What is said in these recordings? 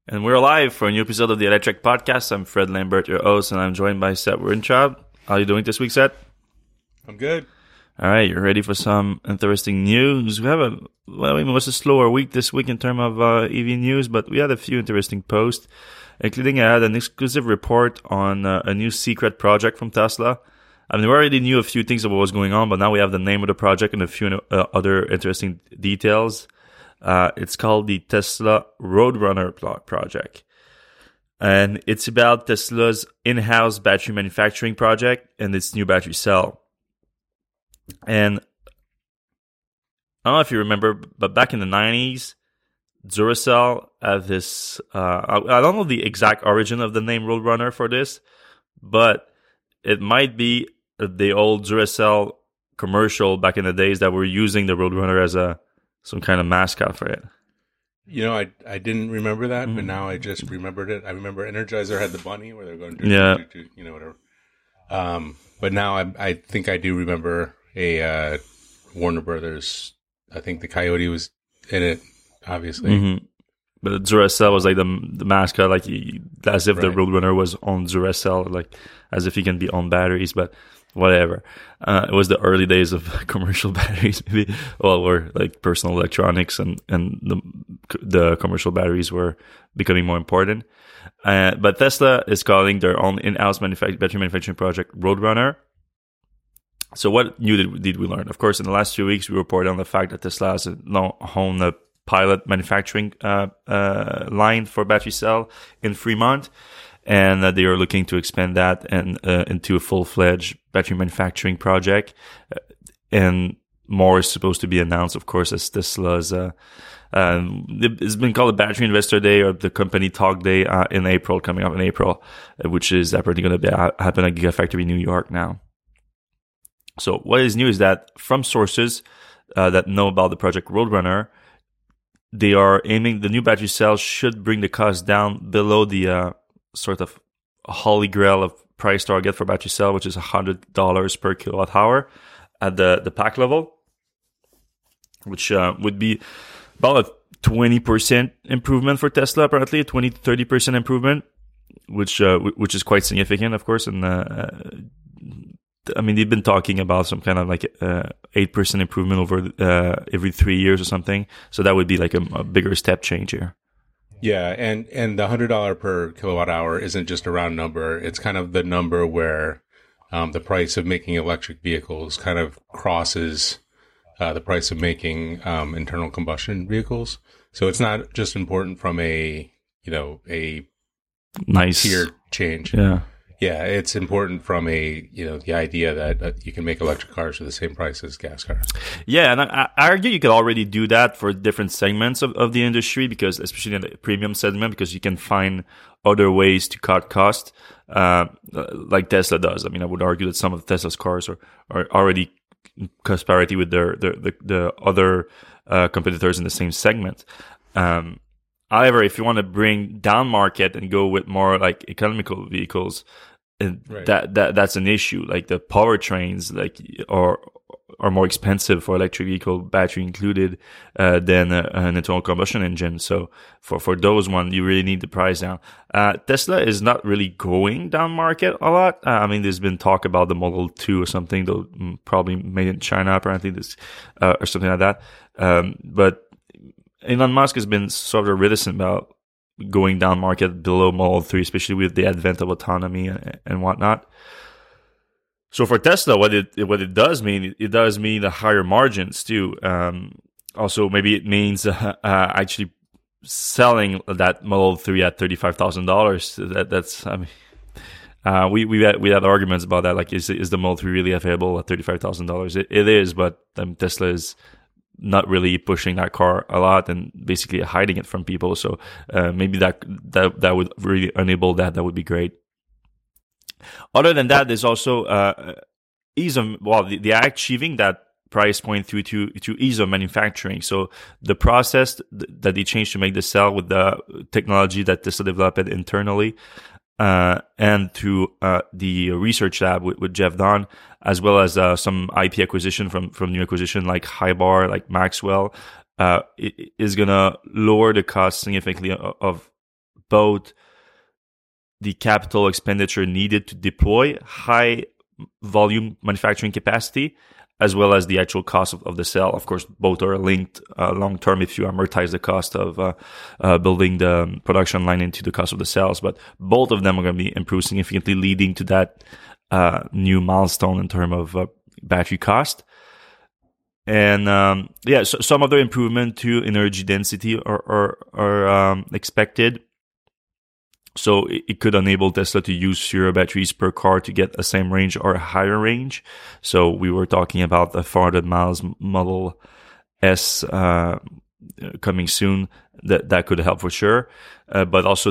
And we're live for a new episode of the Electrek Podcast. I'm Fred Lambert, your host, and I'm joined by Seth Werntraub. How are you doing this week, Seth? I'm good. All right, you're ready for some interesting news. We have it was a slower week this week in terms of EV news, but we had a few interesting posts, including I had an exclusive report on a new secret project from Tesla. I mean, we already knew a few things about what was going on, but now we have the name of the project and a few other interesting details. It's called the Tesla Roadrunner project. And it's about Tesla's in-house battery manufacturing project and its new battery cell. And I don't know if you remember, but back in the 90s, Duracell had this, I don't know the exact origin of the name Roadrunner for this, but it might be the old Duracell commercial back in the days that were using the Roadrunner as some kind of mascot for it. You know, I didn't remember that, but now I just remembered it. I remember Energizer had the bunny where they're going, whatever. But now I think I do remember a Warner Brothers. I think the Coyote was in it, obviously. Mm-hmm. But Duracell was like the mascot, like as if the Roadrunner was on Duracell, like as if he can be on batteries, but whatever. It was the early days of commercial batteries, maybe. Well, where like personal electronics and the commercial batteries were becoming more important. But Tesla is calling their own in-house battery manufacturing project Roadrunner. So what new did we learn? Of course, in the last few weeks, we reported on the fact that Tesla has owned a pilot manufacturing line for battery cell in Fremont. And they are looking to expand that and into a full-fledged battery manufacturing project. And more is supposed to be announced, of course, as Tesla's. It's been called a Battery Investor Day or the Company Talk Day in April, coming up in April, which is apparently going to happen at Gigafactory New York now. So what is new is that from sources that know about the project Roadrunner, they are aiming the new battery cells should bring the cost down below the sort of holy grail of price target for battery cell, which is $100 per kilowatt hour at the pack level, which would be about a 20% improvement for Tesla, apparently, a 20-30% improvement, which is quite significant, of course. And I mean, they've been talking about some kind of like 8% improvement over every 3 years or something. So that would be like a bigger step change here. Yeah, and the $100 per kilowatt hour isn't just a round number. It's kind of the number where the price of making electric vehicles kind of crosses the price of making internal combustion vehicles. So it's not just important from a nice tier change. Yeah, it's important from the idea that you can make electric cars for the same price as gas cars. Yeah, and I argue you could already do that for different segments of the industry, because especially in the premium segment, because you can find other ways to cut cost, like Tesla does. I mean, I would argue that some of Tesla's cars are already cost parity with the other competitors in the same segment. However, if you want to bring down market and go with more like economical vehicles, that's an issue. Like the powertrains, are more expensive for electric vehicle, battery included, than an internal combustion engine. So for those ones, you really need the price down. Tesla is not really going down market a lot. I mean, there's been talk about the Model 2 or something, though probably made in China, apparently, or something like that. But Elon Musk has been sort of reticent about going down market below Model 3, especially with the advent of autonomy and whatnot. So for Tesla, what it does mean, it does mean the higher margins too. Also, maybe it means actually selling that Model 3 at $35,000. That's, I mean, we had arguments about that. Like, is the Model 3 really available at $35,000? It is, but Tesla is not really pushing that car a lot and basically hiding it from people. So maybe that would really enable that. That would be great. Other than that, there's also ease of, they are achieving that price point through to ease of manufacturing. So the process that they changed to make the cell with the technology that Tesla developed internally, and through the research lab with Jeff Dunn, as well as some IP acquisition from new acquisition like Highbar, like Maxwell, it is gonna lower the cost significantly of both the capital expenditure needed to deploy high volume manufacturing capacity, as well as the actual cost of the cell. Of course, both are linked long term if you amortize the cost of building the production line into the cost of the cells. But both of them are going to be improved significantly, leading to that new milestone in terms of battery cost. And so some other improvement to energy density are expected. So it could enable Tesla to use fewer batteries per car to get the same range or a higher range. So we were talking about the 400 miles Model S coming soon. That could help for sure. But also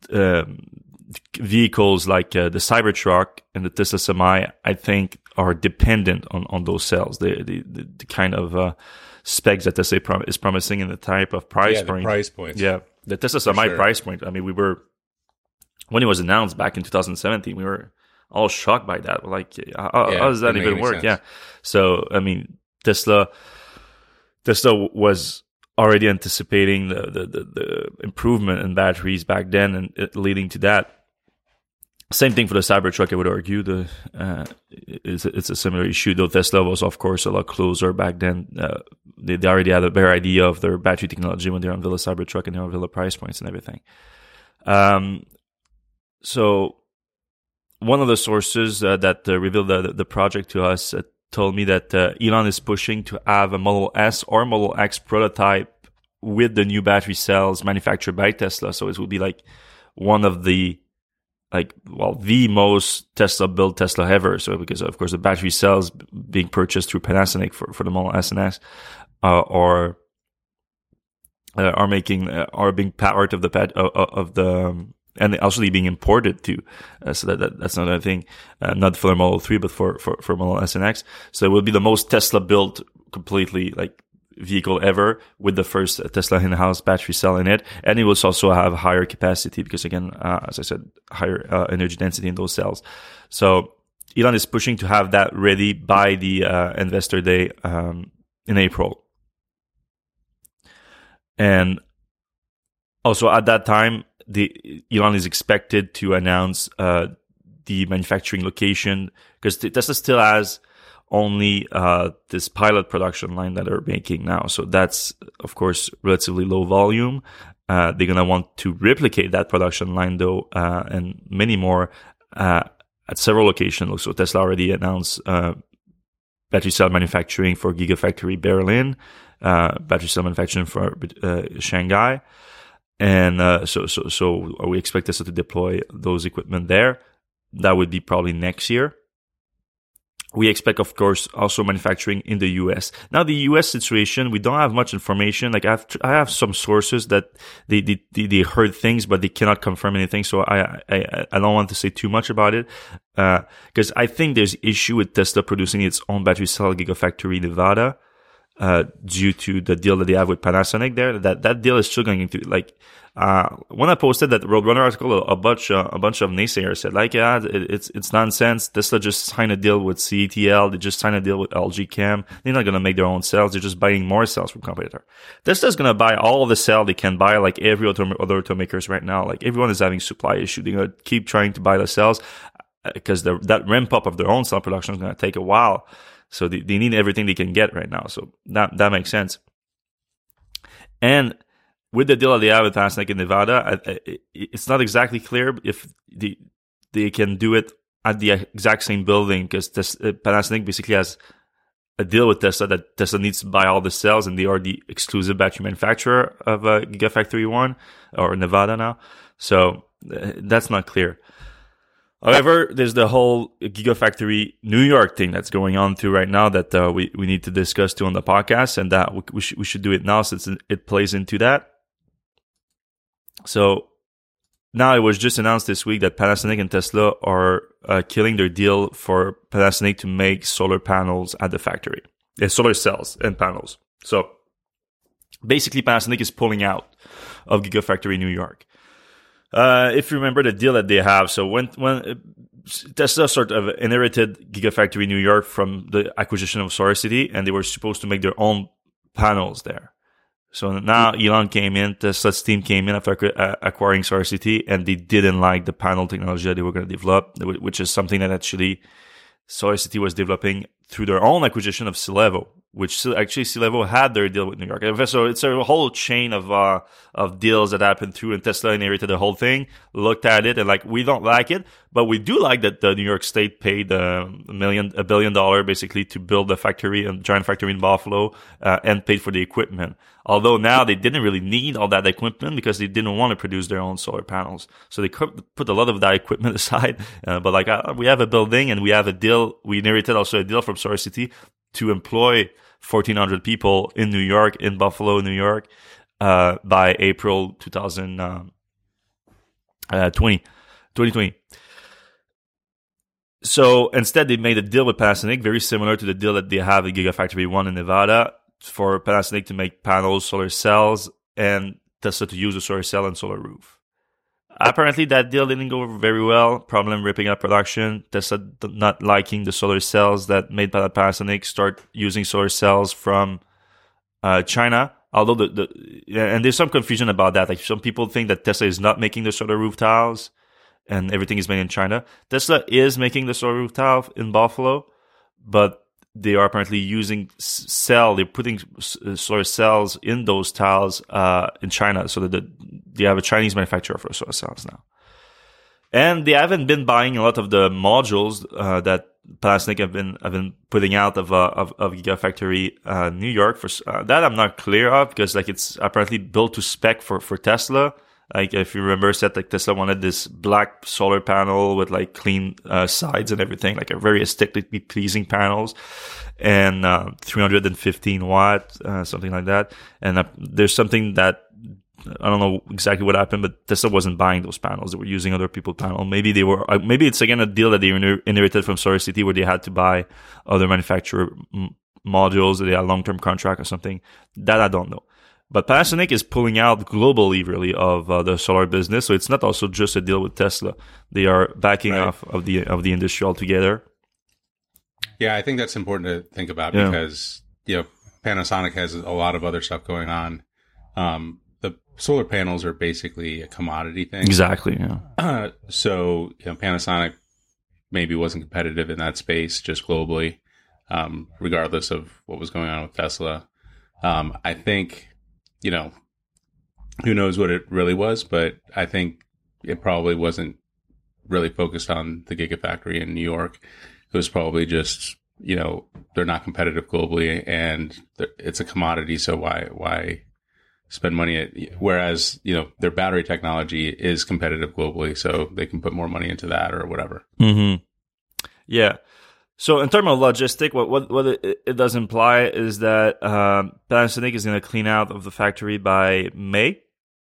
vehicles like the Cybertruck and the Tesla Semi, I think, are dependent on those cells. The kind of specs that Tesla is promising in the type of price point. The price points. Yeah, the Tesla Semi price point. I mean, when it was announced back in 2017, we were all shocked by that. We're like, how does that even work? Sense. Yeah. So, I mean, Tesla was already anticipating the improvement in batteries back then, and it leading to that. Same thing for the Cybertruck, I would argue. It's a similar issue, though Tesla was, of course, a lot closer back then. They already had a better idea of their battery technology when they unveiled the Cybertruck and they unveiled the price points and everything. So one of the sources that revealed the project to us told me that Elon is pushing to have a Model S or Model X prototype with the new battery cells manufactured by Tesla. So it will be like one of the most Tesla-built Tesla ever. So because, of course, the battery cells being purchased through Panasonic for the Model S and X are being part of the and actually being imported too. So that's another thing, not for the Model 3, but for Model S and X. So it will be the most Tesla-built completely vehicle ever with the first Tesla in-house battery cell in it. And it will also have higher capacity because, again, as I said, higher energy density in those cells. So Elon is pushing to have that ready by the Investor Day in April. And also at that time, Elon is expected to announce the manufacturing location, because Tesla still has only this pilot production line that they're making now. So that's, of course, relatively low volume. They're going to want to replicate that production line, though, and many more at several locations. So Tesla already announced battery cell manufacturing for Gigafactory Berlin, battery cell manufacturing for Shanghai. And so we expect Tesla to deploy those equipment there. That would be probably next year. We expect, of course, also manufacturing in the U.S. Now, the U.S. situation, we don't have much information. Like I have some sources that they heard things, but they cannot confirm anything. So I don't want to say too much about it, because I think there's issue with Tesla producing its own battery cell Gigafactory Nevada, due to the deal that they have with Panasonic there. That deal is still going to, when I posted that Roadrunner article, a bunch of naysayers said, it's nonsense. Tesla just signed a deal with CATL. They just signed a deal with LG Chem. They're not going to make their own cells. They're just buying more cells from competitor. Tesla's going to buy all of the cell they can buy, like every other automakers right now. Like everyone is having supply issue. They're going to keep trying to buy the cells because that ramp up of their own cell production is going to take a while. So they need everything they can get right now. So that makes sense. And with the deal that they have with Panasonic in Nevada, it's not exactly clear if they can do it at the exact same building, because Panasonic basically has a deal with Tesla that Tesla needs to buy all the cells, and they are the exclusive battery manufacturer of Gigafactory 1 or Nevada now. So that's not clear. However, there's the whole Gigafactory New York thing that's going on too right now that we need to discuss too on the podcast, and that we should do it now since it plays into that. So now it was just announced this week that Panasonic and Tesla are killing their deal for Panasonic to make solar panels at the factory. Solar cells and panels. So basically Panasonic is pulling out of Gigafactory New York. If you remember the deal that they have, so when Tesla sort of inherited Gigafactory New York from the acquisition of SolarCity, and they were supposed to make their own panels there. So now Elon came in, Tesla's team came in after acquiring SolarCity, and they didn't like the panel technology that they were going to develop, which is something that actually SolarCity was developing through their own acquisition of Silevo, which actually Silevo had their deal with New York. So it's a whole chain of deals that happened through, and Tesla inherited the whole thing, looked at it, and like, we don't like it, but we do like that the New York State paid $1 billion basically to build a factory, a giant factory in Buffalo, and paid for the equipment. Although now they didn't really need all that equipment because they didn't want to produce their own solar panels. So they put a lot of that equipment aside. But like, we have a building and we have a deal. We inherited also a deal from SolarCity to employ 1,400 people in New York, in Buffalo, New York, by April 2020. So instead, they made a deal with Panasonic, very similar to the deal that they have at Gigafactory 1 in Nevada, for Panasonic to make panels, solar cells, and Tesla to use a solar cell and solar roof. Apparently, that deal didn't go very well. Problem ripping up production. Tesla not liking the solar cells that made Panasonic start using solar cells from China. Although and there's some confusion about that. Like, some people think that Tesla is not making the solar roof tiles and everything is made in China. Tesla is making the solar roof tile in Buffalo, but they are apparently using they're putting solar cells in those tiles in China, so that they have a Chinese manufacturer for solar cells now. And they haven't been buying a lot of the modules that Panasonic have been putting out of Gigafactory New York. For that, I'm not clear of, because like, it's apparently built to spec for Tesla. Like, if you remember, said like Tesla wanted this black solar panel with like clean sides and everything, like a very aesthetically pleasing panels, and 315 watt, something like that. And there's something that I don't know exactly what happened, but Tesla wasn't buying those panels; they were using other people's panels. Maybe they were. Maybe it's again a deal that they inherited from SolarCity, where they had to buy other manufacturer modules, that they had a long-term contract or something. That I don't know. But Panasonic is pulling out globally, really, of the solar business. So it's not also just a deal with Tesla. They are backing off of the industry altogether. Yeah, I think that's important to think about, because Panasonic has a lot of other stuff going on. The solar panels are basically a commodity thing. Exactly. Yeah. So Panasonic maybe wasn't competitive in that space just globally, regardless of what was going on with Tesla. I think. Who knows what it really was, but I think it probably wasn't really focused on the Gigafactory in New York. It was probably just, they're not competitive globally, and it's a commodity, so why spend money whereas, their battery technology is competitive globally, so they can put more money into that or whatever. Mm-hmm. Yeah. So in terms of logistic, what it does imply is that Panasonic is going to clean out of the factory by May.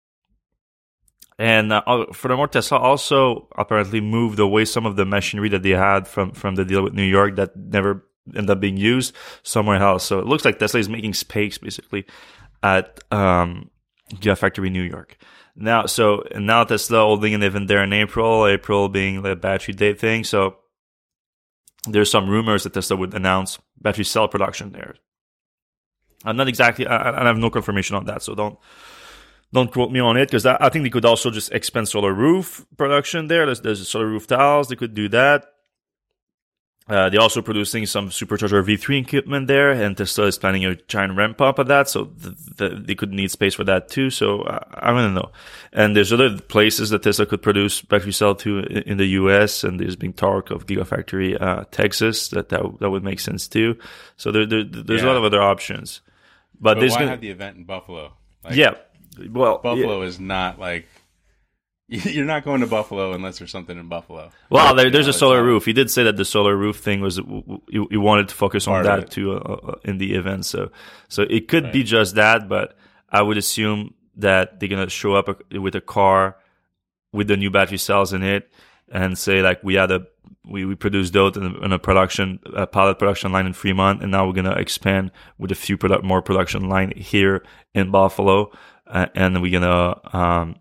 And furthermore, Tesla also apparently moved away some of the machinery that they had from the deal with New York that never ended up being used somewhere else. So it looks like Tesla is making space basically at Gigafactory New York. Now Tesla holding an event there in April being the battery day thing. So there's some rumors that Tesla would announce battery cell production there. I'm not exactly, I have no confirmation on that, so don't quote me on it, because I think they could also just expand solar roof production there. There's solar roof tiles, they could do that. They're also producing some supercharger V3 equipment there, and Tesla is planning a giant ramp up of that, so they could need space for that too. So I don't know. And there's other places that Tesla could produce battery cell to in the US, and there's been talk of Gigafactory Texas that would make sense too. So there's a lot of other options. But why have the event in Buffalo? Buffalo is not like. You're not going to Buffalo unless there's something in Buffalo. Well, there's a solar roof. He did say that the solar roof thing was, he wanted to focus on that too in the event. So it could be just that, but I would assume that they're going to show up with a car with the new battery cells in it and say like, we produced those in a pilot production line in Fremont, and now we're going to expand with a few more production line here in Buffalo. And we're going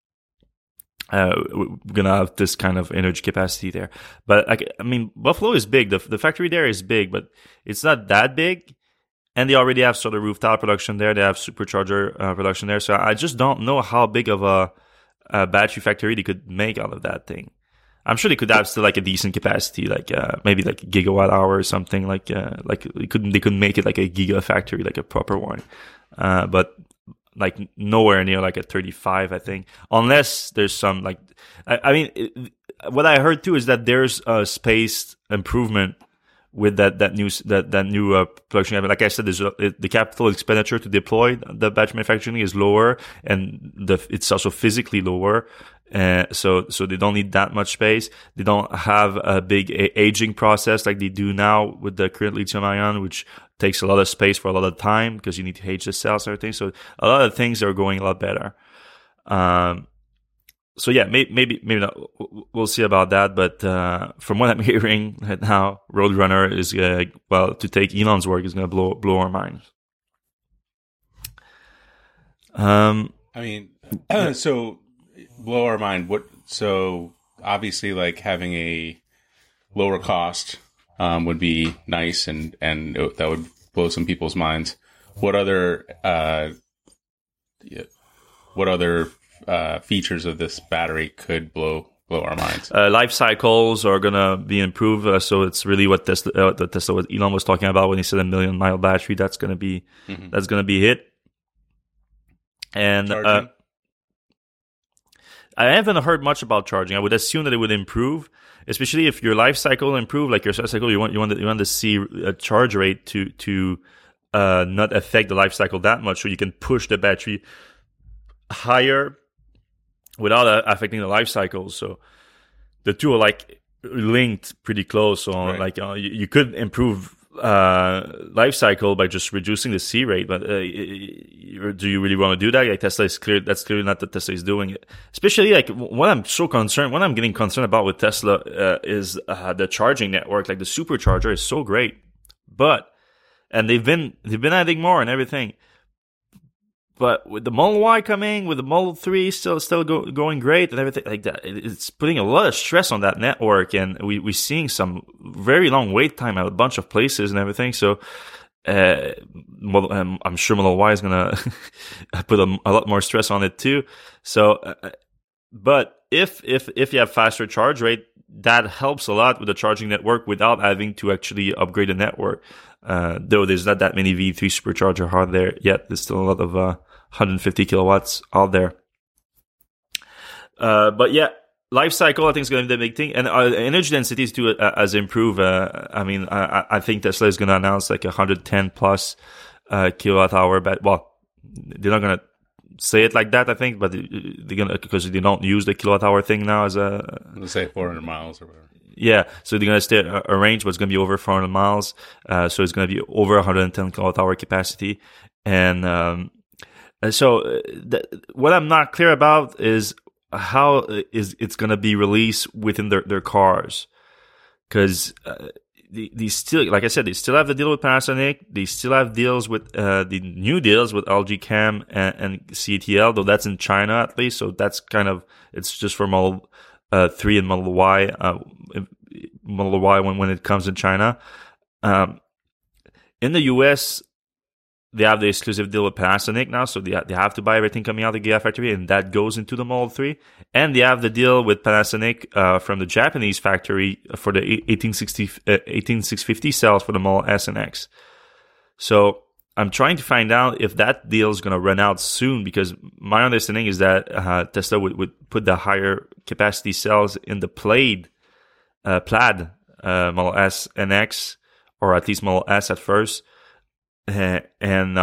to have this kind of energy capacity there. But Buffalo is big. The factory there is big, but it's not that big. And they already have sort of rooftop production there. They have supercharger production there. So I just don't know how big of a battery factory they could make out of that thing. I'm sure they could have still like a decent capacity, like maybe like a gigawatt hour or something. Like they could make it like a giga factory, like a proper one. But like nowhere near like a 35, I think, unless there's some like I mean, what I heard too is that there's a space improvement with that new production. Like I said, the capital expenditure to deploy the battery manufacturing is lower, and it's also physically lower. So they don't need that much space. They don't have a big aging process like they do now with the current lithium ion, which takes a lot of space for a lot of time because you need to age the cells and everything. So a lot of things are going a lot better. So yeah, maybe not. We'll see about that. But from what I'm hearing right now, Roadrunner is to take Elon's work is going to blow our minds. I mean, so blow our mind. So obviously, like having a lower cost would be nice, and that would blow some people's minds. What other features of this battery could blow our minds? Life cycles are gonna be improved. So it's really what what Elon was talking about when he said a 1,000,000-mile battery. That's gonna be hit. And I haven't heard much about charging. I would assume that it would improve, especially if your life cycle improve, like your cycle. You want to see a charge rate to not affect the life cycle that much, so you can push the battery higher without affecting the life cycle. So the two are like linked pretty close. So right. Like you could improve life cycle by just reducing the C rate, but do you really want to do that? Like Tesla is clear. That's clearly not that Tesla is doing it. Especially like what I'm getting concerned about with Tesla is the charging network. Like the supercharger is so great, and they've been adding more and everything. But with the Model Y coming, with the Model 3 still going great and everything like that, it's putting a lot of stress on that network, and we're seeing some very long wait time at a bunch of places and everything. So I'm sure Model Y is gonna put a lot more stress on it too. So, but if you have faster charge rate, that helps a lot with the charging network without having to actually upgrade the network. Though there's not that many V3 supercharger out there yet, there's still a lot of 150 kilowatts out there. But yeah, life cycle I think is going to be the big thing, and energy densities too has improved. I think Tesla is going to announce like 110 plus kilowatt hour. But well, they're not going to say it like that, I think, but they're gonna, because they don't use the kilowatt hour thing now as a. Let's say 400 miles or whatever. Yeah, so they're going to stay at a range what's going to be over 400 miles. So it's going to be over 110 kilowatt hour capacity. And what I'm not clear about is how it's going to be released within their cars. Because they still, like I said, they still have the deal with Panasonic. They still have deals with the new deals with LG Chem and CATL, though that's in China at least. So that's kind of, it's just for Model 3 and Model Y, when it comes in China. In the US, they have the exclusive deal with Panasonic now, so they have to buy everything coming out of the Gigafactory, and that goes into the Model 3. And they have the deal with Panasonic from the Japanese factory for the 18650 cells for the Model S and X. So I'm trying to find out if that deal is going to run out soon, because my understanding is that Tesla would put the higher capacity cells in the plaid Model S and X, or at least Model S at first, and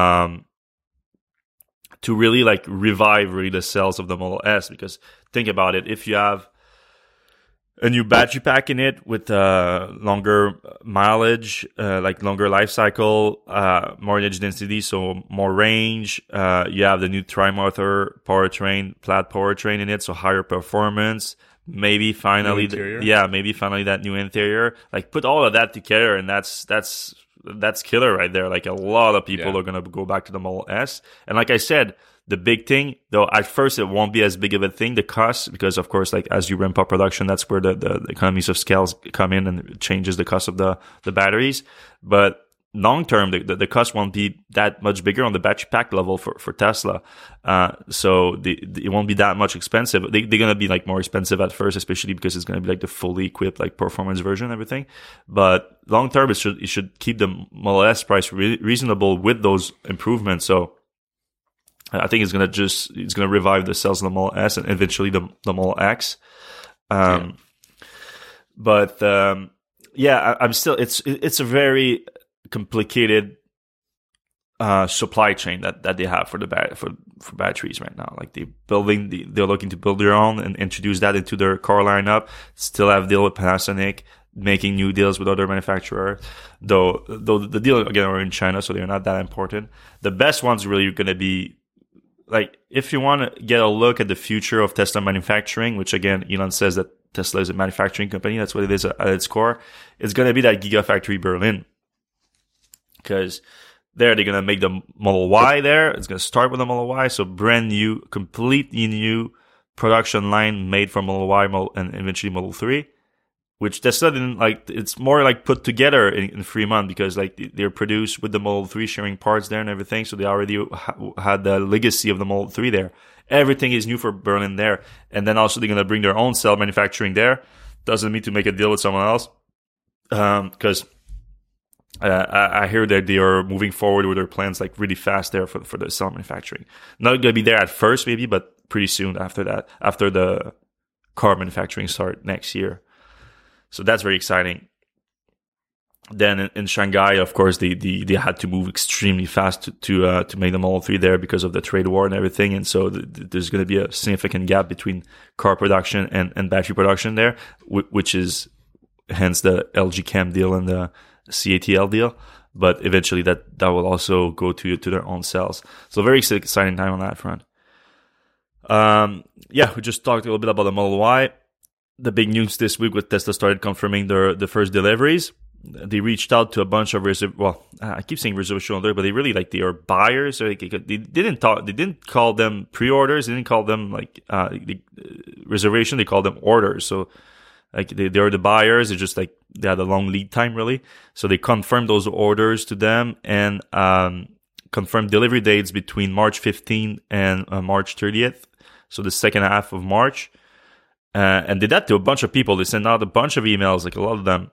to really like revive really the cells of the Model S. Because think about it, if you have a new battery pack in it with longer mileage, like longer life cycle, more energy density, so more range. You have the new Tri-Motor powertrain, plaid powertrain in it, so higher performance. Maybe finally, that new interior. Like put all of that together, and that's killer right there. Like a lot of people are gonna go back to the Model S. And like I said, the big thing, though, at first it won't be as big of a thing, the cost, because of course, like as you ramp up production, that's where the economies of scale come in and it changes the cost of the batteries. But long term, the cost won't be that much bigger on the battery pack level for Tesla. So it won't be that much expensive. They're going to be like more expensive at first, especially because it's going to be like the fully equipped like performance version and everything. But long term, it should keep the Model S price reasonable with those improvements. So I think it's going to revive the sales of the Model S and eventually the Model X. But I'm still, it's a very complicated supply chain that they have for batteries right now. Like they're looking to build their own and introduce that into their car lineup. Still have deal with Panasonic, making new deals with other manufacturers. Though the deal again are in China, so they're not that important. The best ones really are going to be like if you want to get a look at the future of Tesla manufacturing, which again Elon says that Tesla is a manufacturing company. That's what it is at its core. It's going to be that Gigafactory Berlin. Because they're going to make the Model Y there. It's going to start with the Model Y. So brand new, completely new production line made for Model Y and eventually Model 3. Which Tesla didn't like. It's more like put together in Fremont because like they're produced with the Model 3 sharing parts there and everything. So they already had the legacy of the Model 3 there. Everything is new for Berlin there. And then also they're going to bring their own cell manufacturing there. Doesn't mean to make a deal with someone else. Because I hear that they are moving forward with their plans like really fast there for the cell manufacturing. Not going to be there at first maybe, but pretty soon after that, after the car manufacturing start next year. So that's very exciting. Then in Shanghai, of course, they had to move extremely fast to make the Model 3 there because of the trade war and everything. And so there's going to be a significant gap between car production and battery production there, which is hence the LG Chem deal and the CATL deal. But eventually that will also go to their own cells. So very exciting time on that front. We just talked a little bit about the Model Y. The big news this week was Tesla started confirming the first deliveries. They reached out to a bunch of I keep saying reservation orders, but they are buyers. So they didn't call them pre-orders. They didn't call them reservation. They called them orders. So like they are the buyers. It's just like they had a long lead time really. So they confirmed those orders to them and confirmed delivery dates between March 15th and March 30th. So the second half of March. And did that to a bunch of people. They sent out a bunch of emails, like a lot of them.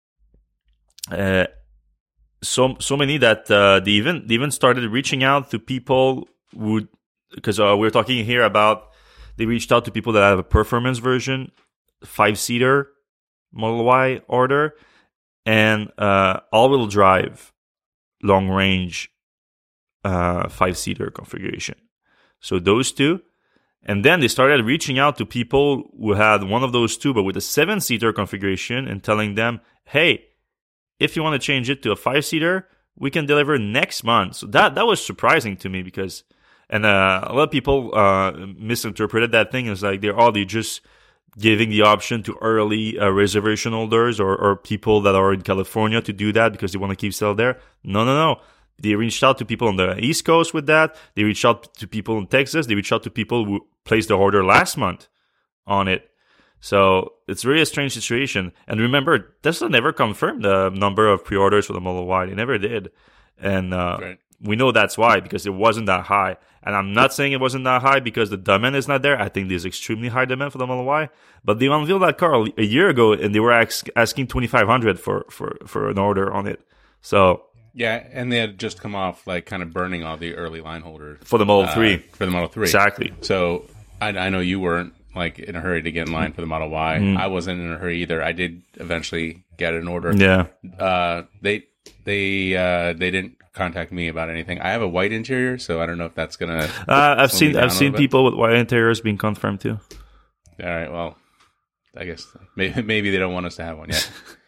So many that they even started reaching out to people because we're talking here about they reached out to people that have a performance version, 5-seater Model Y order, and all-wheel drive, long range 5-seater configuration. So those two. And then they started reaching out to people who had one of those two, but with a 7-seater configuration and telling them, hey, if you want to change it to a 5-seater, we can deliver next month. So that was surprising to me because, and a lot of people misinterpreted that thing as like they're just giving the option to early reservation holders or people that are in California to do that because they want to keep sell there. No. They reached out to people on the East Coast with that. They reached out to people in Texas. They reached out to people who placed the order last month on it. So it's really a strange situation. And remember, Tesla never confirmed the number of pre-orders for the Model Y. They never did. And right. We know that's why, because it wasn't that high. And I'm not saying it wasn't that high because the demand is not there. I think there's extremely high demand for the Model Y. But they unveiled that car a year ago, and they were asking $2,500 for an order on it. So... yeah, and they had just come off like kind of burning all the early line holders for the Model 3. For the Model 3, exactly. So I know you weren't like in a hurry to get in line for the Model Y. I wasn't in a hurry either. I did eventually get an order. Yeah. They didn't contact me about anything. I have a white interior, so I don't know if that's gonna. I've seen people with white interiors being confirmed too. All right. Well, I guess maybe they don't want us to have one yet.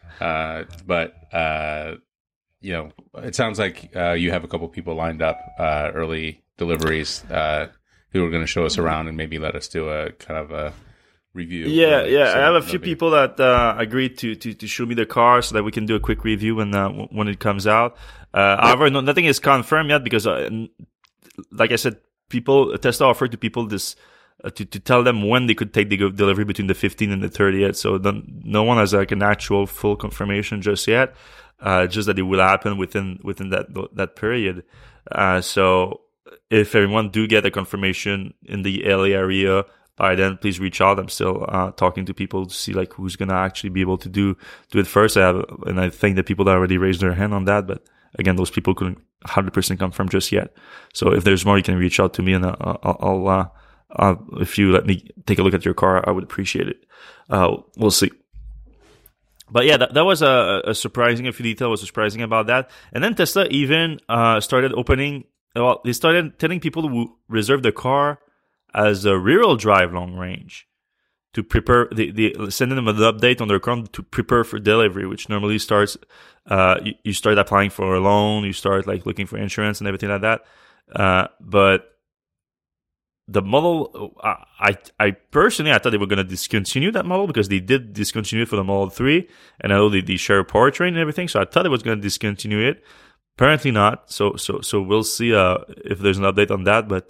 But. It sounds like you have a couple people lined up, early deliveries, who are going to show us around and maybe let us do a kind of a review. Yeah. I have a few people that agreed to show me the car so that we can do a quick review when it comes out. However, nothing is confirmed yet because, like I said, Tesla offered to people this to tell them when they could take the delivery between the 15th and the 30th. So no one has like an actual full confirmation just yet. just that it will happen within that period. So if everyone do get a confirmation in the LA area by then, please reach out. I'm still talking to people to see like who's gonna actually be able to do it first. And I think that people that already raised their hand on that, but again, those people couldn't 100% confirm just yet. So if there's more, you can reach out to me, and I'll if you let me take a look at your car, I would appreciate it. We'll see. But yeah, that was a surprising, a few details was surprising about that. And then Tesla even started opening, well, they started telling people to reserve the car as a rear-wheel drive long range to prepare, they sending them an update on their car to prepare for delivery, which normally starts, you start applying for a loan, you start like looking for insurance and everything like that. But the model, I personally, I thought they were going to discontinue that model because they did discontinue it for the Model 3, and I know they share a powertrain and everything, so I thought it was going to discontinue it. Apparently not. So we'll see if there's an update on that, but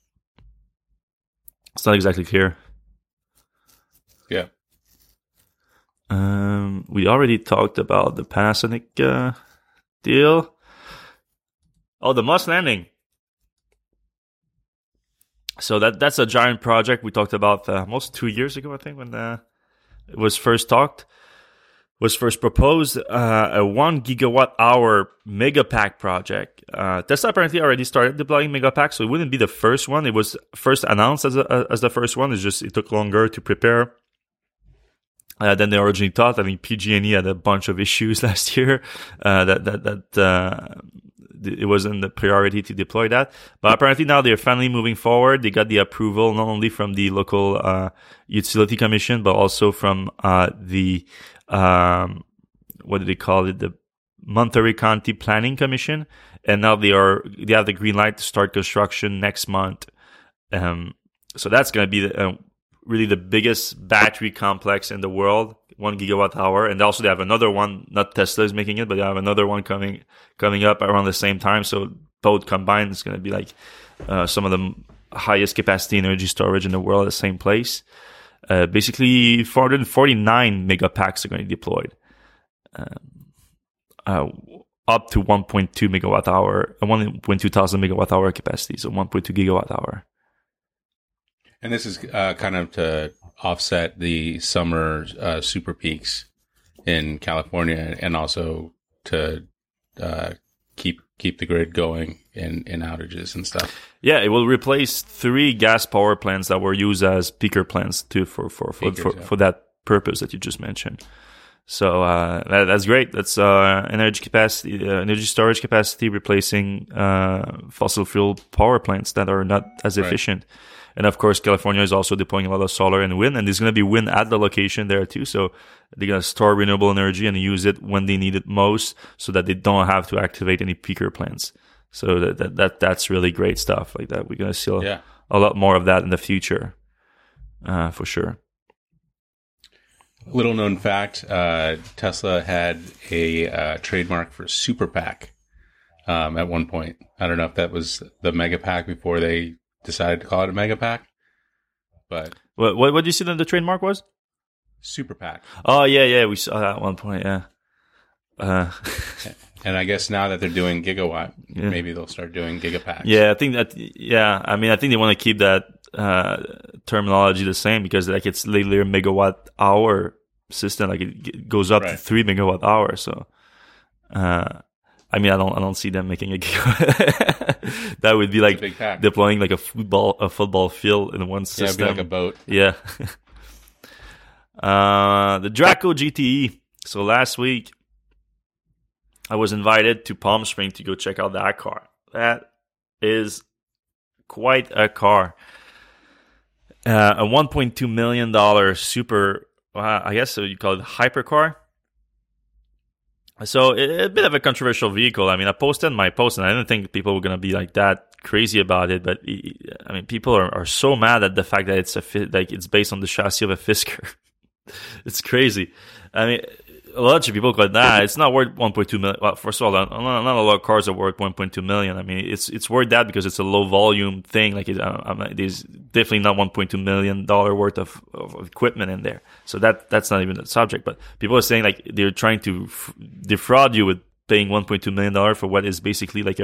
it's not exactly clear. Yeah. We already talked about the Panasonic deal. Oh, the Moss Landing. So that's a giant project we talked about almost 2 years ago, I think, when it was first proposed. A 1 gigawatt hour Megapack project. Tesla apparently already started deploying Megapack, so it wouldn't be the first one. It was first announced as the first one. It's just it took longer to prepare than they originally thought. I mean, PG&E had a bunch of issues last year it wasn't the priority to deploy that. But apparently now they're finally moving forward. They got the approval not only from the local utility commission, but also from the what do they call it? The Monterey County Planning Commission. And now they have the green light to start construction next month. So that's going to be really the biggest battery complex in the world, 1 gigawatt hour. And also they have another one, not Tesla is making it, but they have another one coming up around the same time. So both combined, it's going to be like some of the highest capacity energy storage in the world at the same place. Basically 449 megapacks are going to be deployed. Up to 1.2 megawatt hour, 1.2 thousand megawatt hour capacity, so 1.2 gigawatt hour. And this is kind of to offset the summer super peaks in California, and also to keep the grid going in outages and stuff. Yeah, it will replace 3 gas power plants that were used as peaker plants for that purpose that you just mentioned. So that's great. That's energy capacity, energy storage capacity, replacing fossil fuel power plants that are not as efficient. And of course, California is also deploying a lot of solar and wind, and there's going to be wind at the location there too. So they're going to store renewable energy and use it when they need it most, so that they don't have to activate any peaker plants. So that's really great stuff like that. We're going to see a lot more of that in the future, for sure. Little known fact: Tesla had a trademark for Super Pack at one point. I don't know if that was the Mega Pack before they decided to call it a Mega Pack. But what did you say that the trademark was? Super Pack. Oh yeah, we saw that at one point. Yeah. And I guess now that they're doing Gigawatt, maybe they'll start doing Gigapacks. Yeah, I think that. Yeah, I mean, I think they want to keep that terminology the same, because like it's literally a megawatt hour system. Like it goes up to 3 megawatt hours. So, I mean, I don't see them making a gigawatt. That would be like deploying like a football field in one system. Yeah, it'd be like a boat. Yeah. The Draco GTE. So last week, I was invited to Palm Springs to go check out that car. That is quite a car. A $1.2 million super, I guess you call it hypercar. So a bit of a controversial vehicle. I mean, I posted my post, and I didn't think people were going to be like that crazy about it. But I mean, people are so mad at the fact that it's based on the chassis of a Fisker. It's crazy. I mean, a lot of people go, nah, it's not worth 1.2 million. Well, first of all, not a lot of cars are worth 1.2 million. I mean, it's worth that because it's a low volume thing. Like, there's definitely not 1.2 million dollar worth of equipment in there. So that's not even the subject. But people are saying like they're trying to defraud you with paying $1.2 million for what is basically like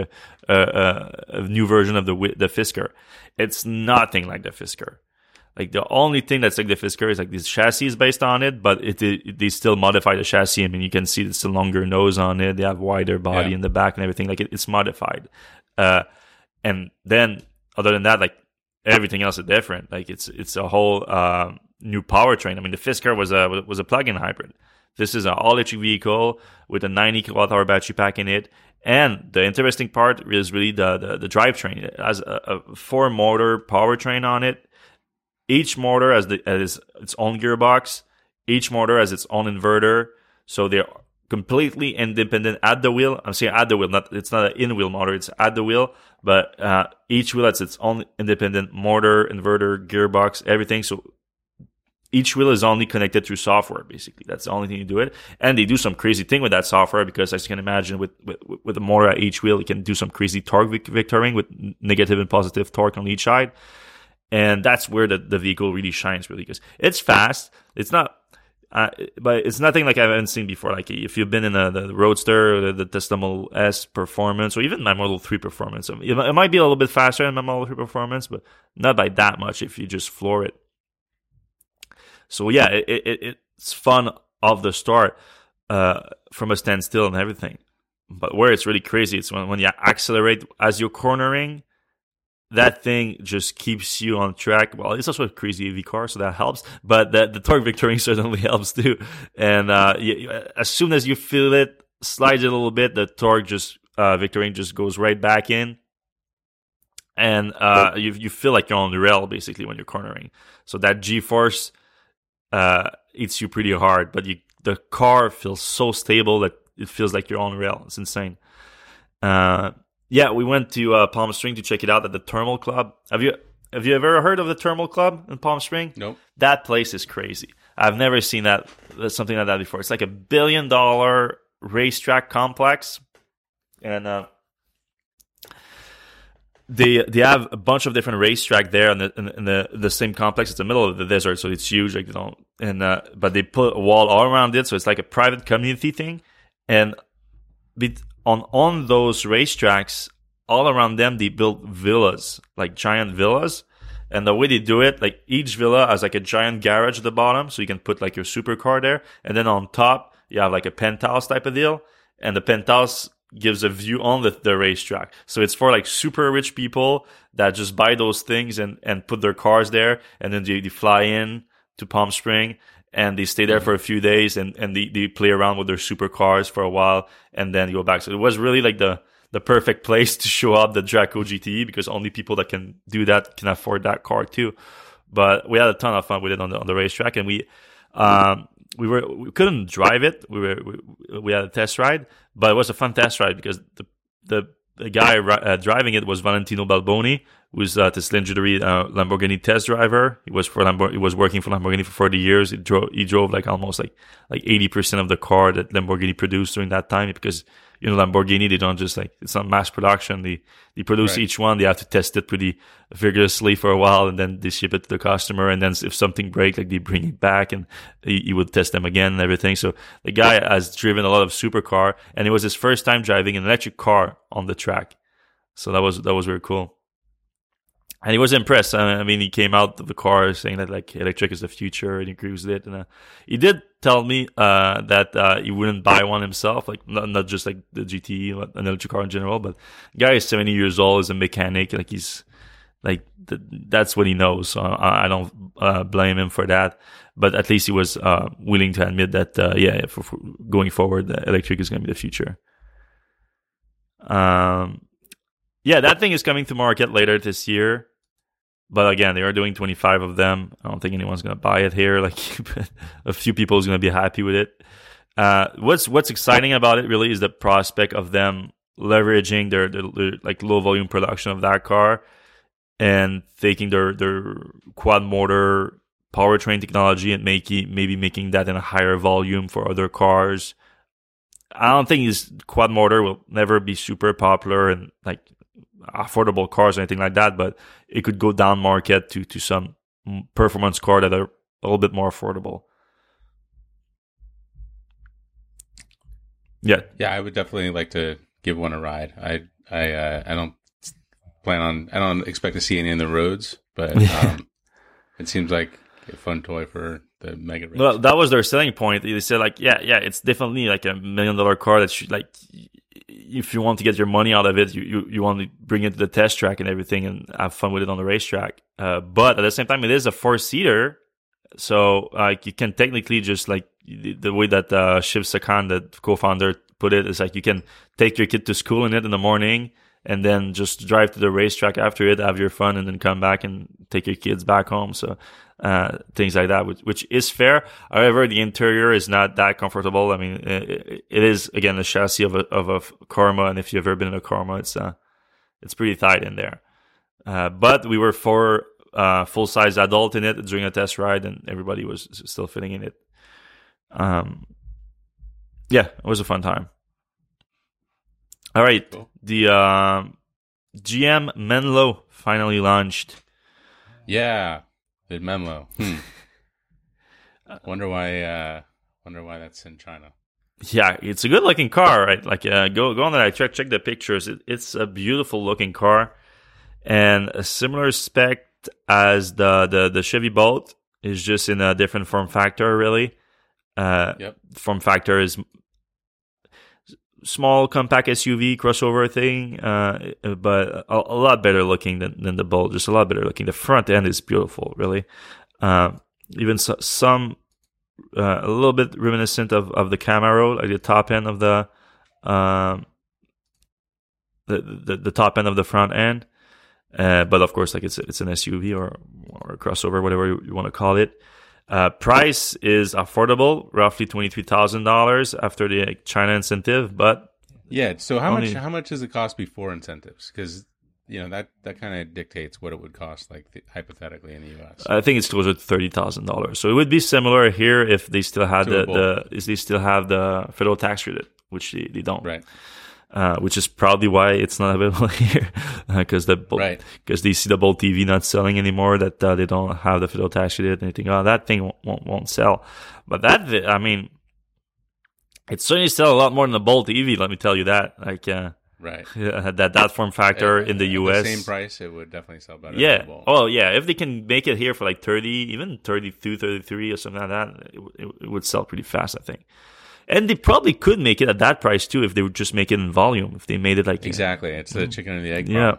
a new version of the Fisker. It's nothing like the Fisker. Like, the only thing that's like the Fisker is like this chassis is based on it, but they still modify the chassis. I mean, you can see it's a longer nose on it. They have wider body in the back and everything. Like, it's modified. And then other than that, like, everything else is different. Like, it's a whole new powertrain. I mean, the Fisker was a plug-in hybrid. This is an all-electric vehicle with a 90 kilowatt-hour battery pack in it. And the interesting part is really the drivetrain. It has a 4-motor powertrain on it. Each motor has its own gearbox. Each motor has its own inverter. So they're completely independent at the wheel. I'm saying at the wheel. It's not an in-wheel motor. It's at the wheel. But each wheel has its own independent motor, inverter, gearbox, everything. So each wheel is only connected through software, basically. That's the only thing you do it. And they do some crazy thing with that software because, as you can imagine, with a motor at each wheel, you can do some crazy torque vectoring with negative and positive torque on each side. And that's where the vehicle really shines, really, because it's fast. It's not, but it's nothing like I haven't seen before. Like, if you've been in the Roadster, or the Tesla Model S Performance, or even my Model 3 Performance, it might be a little bit faster than my Model 3 Performance, but not by that much if you just floor it. So yeah, it's fun off the start, from a standstill and everything. But where it's really crazy, it's when you accelerate as you're cornering. That thing just keeps you on track. Well, it's also a crazy EV car, so that helps. But the torque vectoring certainly helps too. And as soon as you feel it slide it a little bit, the torque vectoring just goes right back in. And you feel like you're on the rail basically when you're cornering. So that G-force eats you pretty hard, but the car feels so stable that it feels like you're on rail. It's insane. Yeah, we went to Palm Springs to check it out at the Thermal Club. Have you ever heard of the Thermal Club in Palm Springs? Nope. That place is crazy. I've never seen something like that before. It's like $1 billion racetrack complex, and they have a bunch of different racetrack there in the same complex. It's the middle of the desert, so it's huge. Like, but they put a wall all around it, so it's like a private community thing, and on those racetracks, all around them, they built villas, like giant villas. And the way they do it, like, each villa has like a giant garage at the bottom, so you can put like your supercar there. And then on top, you have like a penthouse type of deal. And the penthouse gives a view on the racetrack. So it's for like super rich people that just buy those things and put their cars there. And then they fly in to Palm Springs. And they stay there for a few days and they play around with their supercars for a while and then go back. So it was really like the perfect place to show up the Draco GTE because only people that can do that can afford that car too. But we had a ton of fun with it on the racetrack, and we couldn't drive it. We had a test ride, but it was a fun test ride because the guy driving it was Valentino Balboni, who's this legendary Lamborghini test driver. He was working for Lamborghini for 40 years. He drove like almost like 80% of the car that Lamborghini produced during that time, because Lamborghini, they don't just it's not mass production. They produce each one. They have to test it pretty vigorously for a while, and then they ship it to the customer. And then if something breaks, they bring it back and he would test them again and everything. So the guy has driven a lot of supercar, and it was his first time driving an electric car on the track. So that was very cool. And he was impressed. I mean, he came out of the car saying that electric is the future, and he agrees with it. And he did tell me that he wouldn't buy one himself, not just like the GTE, an electric car in general. But the guy is 70 years old, is a mechanic. He's that's what he knows. So I don't blame him for that. But at least he was willing to admit that for going forward, the electric is going to be the future. That thing is coming to market later this year. But again, they are doing 25 of them. I don't think anyone's going to buy it here. A few people is going to be happy with it. What's exciting about it really is the prospect of them leveraging their low volume production of that car and taking their quad motor powertrain technology and maybe making that in a higher volume for other cars. I don't think his quad motor will never be super popular and like affordable cars or anything like that, but it could go down market to some performance car that are a little bit more affordable. Yeah, I would definitely like to give one a ride. I don't expect to see any in the roads, but it seems like a fun toy for the mega race. Well, that was their selling point. They said like, yeah, it's definitely like $1 million car that should, like, if you want to get your money out of it, you want to bring it to the test track and everything and have fun with it on the racetrack. But at the same time, it is a 4-seater. So like you can technically just like the way that Shiv Sakan, the co-founder, put it is like you can take your kid to school in it in the morning and then just drive to the racetrack after it, have your fun, and then come back and take your kids back home. So things like that, which is fair. However, the interior is not that comfortable. I mean, it is, again, the chassis of a Karma, and if you've ever been in a Karma, it's pretty tight in there. But we were 4 full-size adult in it during a test ride, and everybody was still fitting in it. Yeah, it was a fun time. All right, cool. The GM Menlo finally launched. Yeah, the Menlo. Wonder why that's in China. Yeah, it's a good-looking car, right? Like, go on there. Check the pictures. It's a beautiful-looking car, and a similar spec as the Chevy Bolt is just in a different form factor, really. Yep. Form factor is small, compact SUV crossover thing, but a lot better looking than the Bolt. Just a lot better looking. The front end is beautiful, really. Even some a little bit reminiscent of the Camaro, like the top end of the top end of the front end. But of course, like it's an SUV or a crossover, whatever you want to call it. Price is affordable, roughly $23,000 after the China incentive, but yeah. So how much does it cost before incentives? Because that kind of dictates what it would cost, like hypothetically in the U.S. I think it's closer to $30,000. So it would be similar here if they still had the federal tax credit, which they don't, right? Which is probably why it's not available here, because they see the Bolt TV not selling anymore. That they don't have the federal tax credit, and they think, oh, that thing won't sell. But I mean, it certainly sell a lot more than the Bolt EV. Let me tell you that. Like, right, that form factor in the US, the same price, it would definitely sell better. Yeah. Than the Bolt. Oh, yeah. If they can make it here for like 30, even 32, 33 or something like that, it would sell pretty fast, I think. And they probably could make it at that price too if they would just make it in volume. If they made it like exactly, it's the chicken and the egg. Yeah.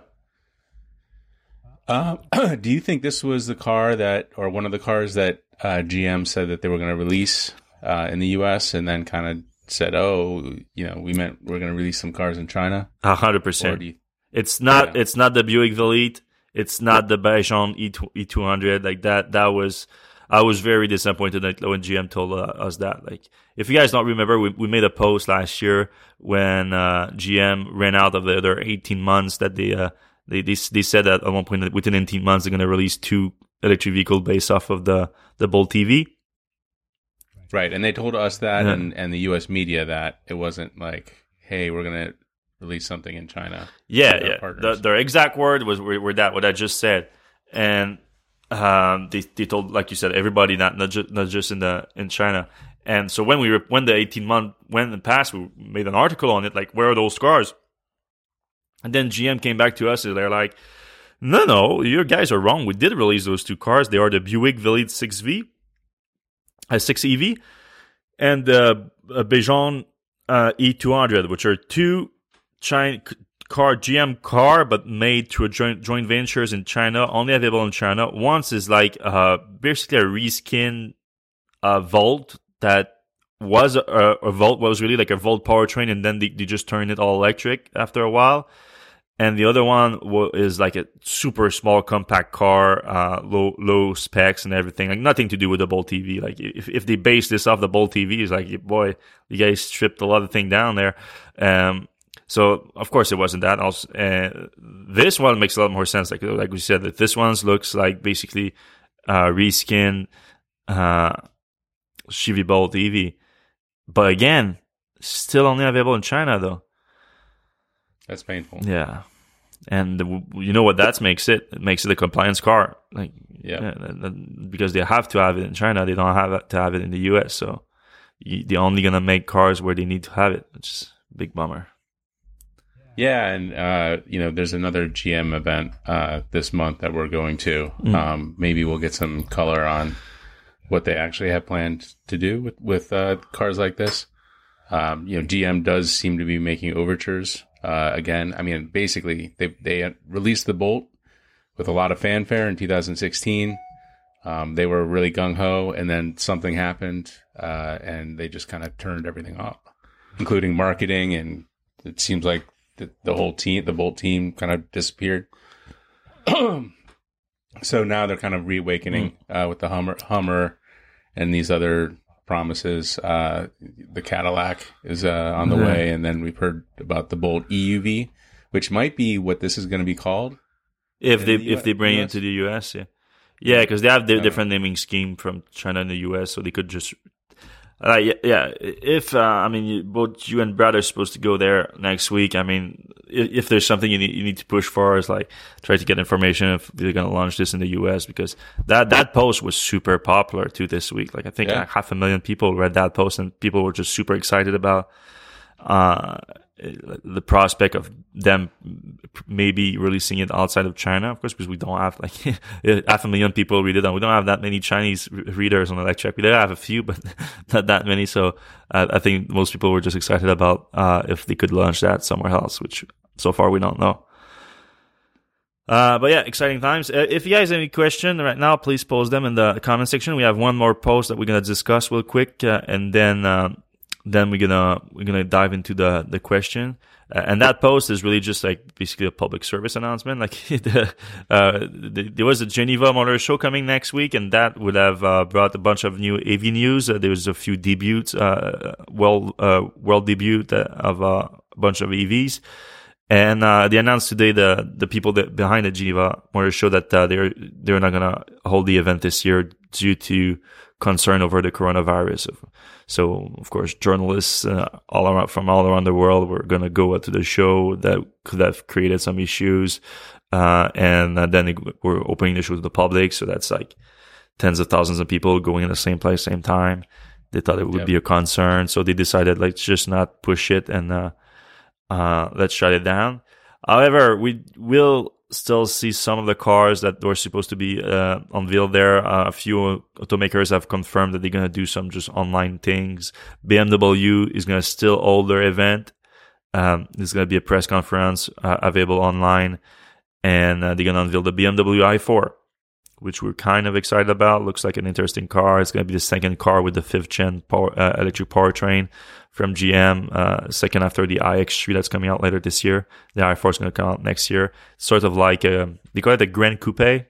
Do you think this was the car or one of the cars that GM said that they were going to release in the U.S. and then kind of said, "Oh, we meant we're going to release some cars in China"? 100%. It's not. Yeah. It's not the Buick Velite. It's not the Bajon E200. Like that. I was very disappointed when GM told us that. Like, if you guys don't remember, we made a post last year when GM ran out of their 18 months that they said that at one point within 18 months they're going to release 2 electric vehicles based off of the Bolt EV. Right, and they told us that and the U.S. media that it wasn't like, hey, we're going to release something in China. Yeah. Their exact word were that what I just said, and they told, like you said, everybody, not just in China. And so when the 18 month went and passed, we made an article on it, like, where are those cars? And then GM came back to us and they're like, no, you guys are wrong. We did release those 2 cars. They are the Buick Velite 6EV, and the Bajon E200, which are 2 GM car, but made through joint ventures in China, only available in China. Once is like basically a reskin Volt that was a Volt, was really like a Volt powertrain, and then they just turned it all electric after a while. And the other one is like a super small compact car, low specs and everything, like nothing to do with the Bolt EV. Like if they base this off the Bolt EV, it's like, boy, you guys stripped a lot of thing down there. So of course it wasn't that. Also, this one makes a lot more sense. Like we said, that this one looks like basically reskin Chevy Bolt EV. But again, still only available in China, though. That's painful. Yeah. And you know what that makes it? It makes it a compliance car. Because they have to have it in China. They don't have to have it in the US. So they're only going to make cars where they need to have it, which is a big bummer. Yeah, and there's another GM event this month that we're going to. Maybe we'll get some color on what they actually have planned to do with cars like this. GM does seem to be making overtures. Again, I mean, basically, they released the Bolt with a lot of fanfare in 2016. They were really gung-ho, and then something happened, and they just kind of turned everything off, including marketing, and it seems like the whole team, the Bolt team, kind of disappeared. So now they're kind of reawakening with the Hummer and these other promises. The Cadillac is on the way, and then we've heard about the Bolt EUV, which might be what this is going to be called if they bring it to the US. Because they have their different naming scheme from China and the US, so they could just if both you and Brad are supposed to go there next week. I mean, if there's something you need to push for, is like try to get information if they're going to launch this in the US, because that post was super popular too this week. Like I think 500,000 people read that post, and people were just super excited about the prospect of them maybe releasing it outside of China, of course, because we don't have 500,000 people read it, and we don't have that many Chinese readers on Electrek. We do have a few, but not that many. So I think most people were just excited about if they could launch that somewhere else, which so far we don't know. But yeah, exciting times. If you guys have any question right now, please post them in the comment section. We have one more post that we're going to discuss real quick, and then we're gonna dive into the question, and that post is really just like basically a public service announcement. Like there was a Geneva Motor Show coming next week, and that would have brought a bunch of new AV news. There was a few debuts, world debut of a bunch of EVs, and they announced today the people behind the Geneva Motor Show that they're not gonna hold the event this year due to concern over the coronavirus. So, of course, journalists from all around the world were going to go to the show that could have created some issues. And then we're opening the show to the public. So that's like tens of thousands of people going in the same place, same time. They thought it would be a concern. So they decided, let's just not push it and let's shut it down. However, we will still see some of the cars that were supposed to be unveiled there. A few automakers have confirmed that they're going to do some just online things. BMW is going to still hold their event. There's going to be a press conference available online, and they're going to unveil the BMW i4, which we're kind of excited about. Looks like an interesting car. It's going to be the second car with the 5th gen electric powertrain from GM, second after the iX3 that's coming out later this year. The i4 is going to come out next year. Sort of like they call it the Grand Coupe.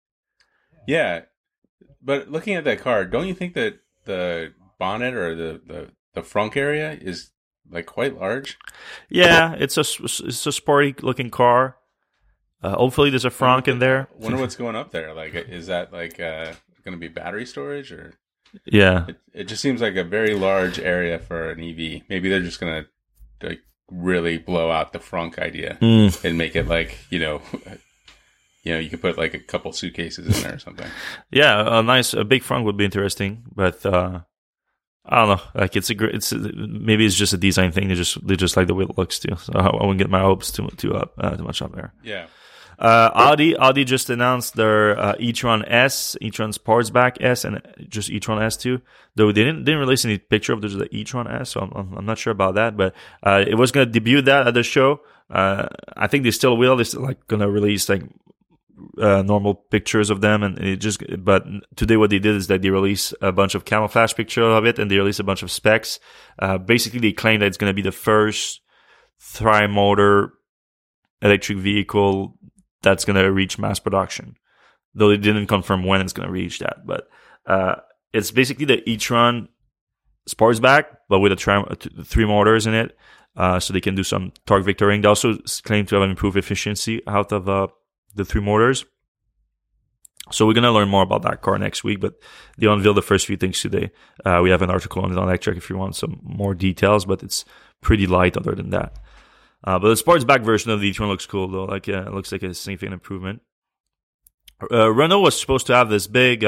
Yeah, but looking at that car, don't you think that the bonnet or the frunk area is like quite large? Yeah, it's a sporty looking car. Hopefully there's a frunk in there. I wonder what's going up there. Like, is that like going to be battery storage or? Yeah, it just seems like a very large area for an EV. Maybe they're just going to like really blow out the frunk idea and make it like you could put like a couple suitcases in there or something. Yeah, a big frunk would be interesting, but I don't know. Like maybe it's just a design thing. They just like the way it looks too. So I wouldn't get my hopes too much up there. Yeah. Audi just announced their e-tron S, e-tron Sportsback S, and just e-tron S2. Though they didn't release any picture of the e-tron S, so I'm not sure about that. But it was going to debut that at the show. I think they still will. They're still like going to release like normal pictures of them, but today what they did is that they released a bunch of camouflage pictures of it, and they released a bunch of specs. Basically, they claim that it's going to be the first tri-motor electric vehicle that's going to reach mass production, though they didn't confirm when it's going to reach that. But it's basically the e-tron Sportsback, but with three motors in it, so they can do some torque vectoring. They also claim to have improved efficiency out of the three motors. So we're going to learn more about that car next week, but they unveiled the first few things today. We have an article on it on Electrek if you want some more details, but it's pretty light other than that. But the Sportsback version of the e-tron looks cool though. Like, it looks like a significant improvement. Renault was supposed to have this big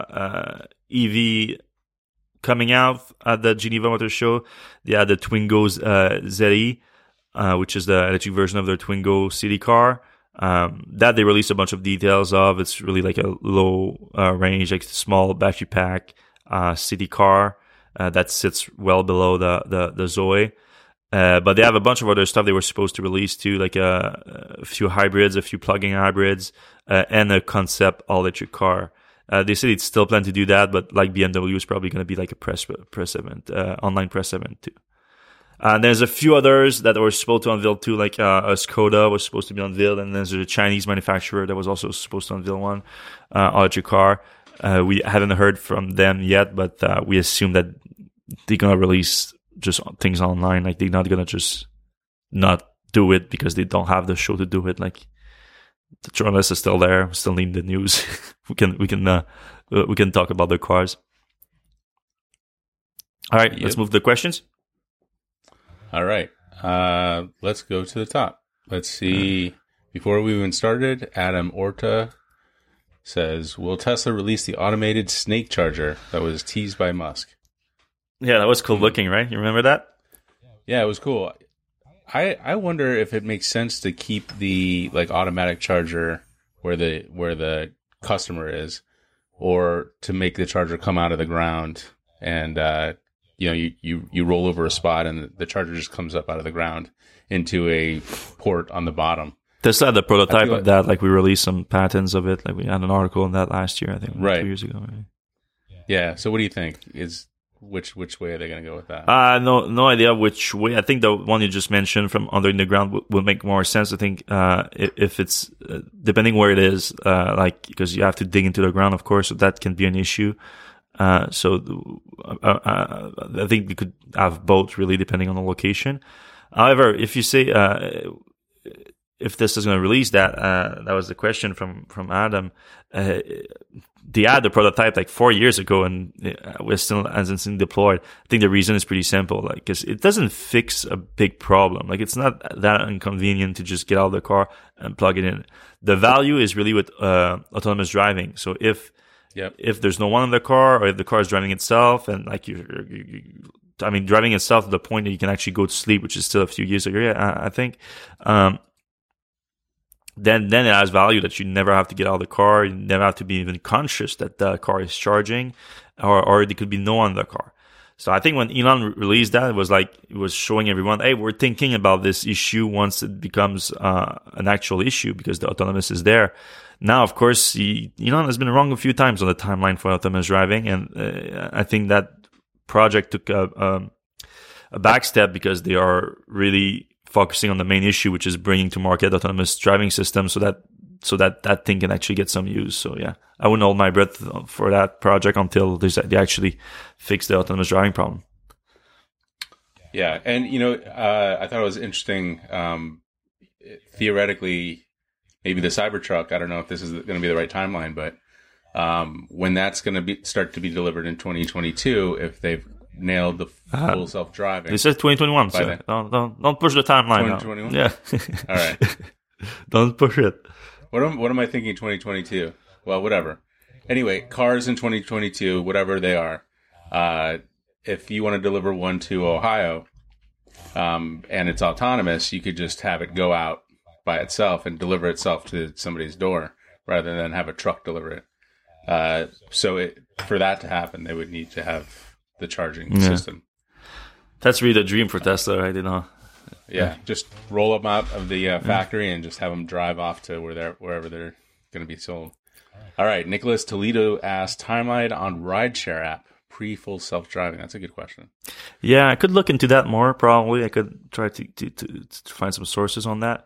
EV coming out at the Geneva Motor Show. They had the Twingo ZE, which is the electric version of their Twingo city car. That they released a bunch of details of. It's really like a low range, like small battery pack city car that sits well below the Zoe. But they have a bunch of other stuff they were supposed to release too, like a few hybrids, a few plug-in hybrids, and a concept all-electric car. They said it's still plan to do that, but like BMW, it's probably going to be like a press event, online press event too. And there's a few others that were supposed to unveil too, like a Skoda was supposed to be unveiled, and there's a Chinese manufacturer that was also supposed to unveil one electric car. We haven't heard from them yet, but we assume that they're gonna release just things online. Like they're not gonna just not do it because they don't have the show to do it. Like the journalists are still there, we still need the news. we can talk about the cars. All right, Let's move to the questions. All right. Let's go to the top. Let's see. Before we even started, Adam Orta says, will Tesla release the automated snake charger that was teased by Musk? Yeah, that was cool looking, right? You remember that? Yeah, it was cool. I wonder if it makes sense to keep the like automatic charger where the customer is, or to make the charger come out of the ground and you roll over a spot and the charger just comes up out of the ground into a port on the bottom. Tesla had the prototype of that. Like we released some patents of it. Like we had an article on that last year, I think, right. 2 years ago. Right? Yeah. So what do you think? Which way are they going to go with that? No idea which way. I think the one you just mentioned from under the ground will make more sense. I think if it's depending where it is, like because you have to dig into the ground, of course, so that can be an issue. So I think we could have both, really, depending on the location. However, if you say if this is going to release that, that was the question from Adam. They had the prototype like 4 years ago, and we're still hasn't been deployed. I think the reason is pretty simple, like because it doesn't fix a big problem. Like it's not that inconvenient to just get out of the car and plug it in. The value is really with autonomous driving. So if there's no one in the car, or if the car is driving itself, and like driving itself to the point that you can actually go to sleep, which is still a few years away, I think. Then it has value that you never have to get out of the car. You never have to be even conscious that the car is charging, or there could be no one in the car. So I think when Elon released that, it was showing everyone, hey, we're thinking about this issue once it becomes an actual issue because the autonomous is there. Now, of course, Elon has been wrong a few times on the timeline for autonomous driving, and I think that project took a back step because they are really focusing on the main issue, which is bringing to market autonomous driving systems so that thing can actually get some use. So yeah, I wouldn't hold my breath for that project until they actually fix the autonomous driving problem. Yeah, and I thought it was interesting. Theoretically, maybe the Cybertruck. I don't know if this is going to be the right timeline, but when that's going to start to be delivered in 2022, if they've nailed the full self-driving. They said 2021, so don't push the timeline 2021? Yeah. All right. Don't push it. What am I thinking 2022? Well, whatever. Anyway, cars in 2022, whatever they are, if you want to deliver one to Ohio and it's autonomous, you could just have it go out by itself and deliver itself to somebody's door rather than have a truck deliver it. For that to happen, they would need to have the charging system. That's really the dream for Tesla, right? Yeah, just roll them out of the factory and just have them drive off to wherever they're going to be sold. All right, Nicholas Toledo asked, timeline on rideshare app pre-full self-driving. That's a good question. Yeah, I could look into that more. Probably I could try to find some sources on that.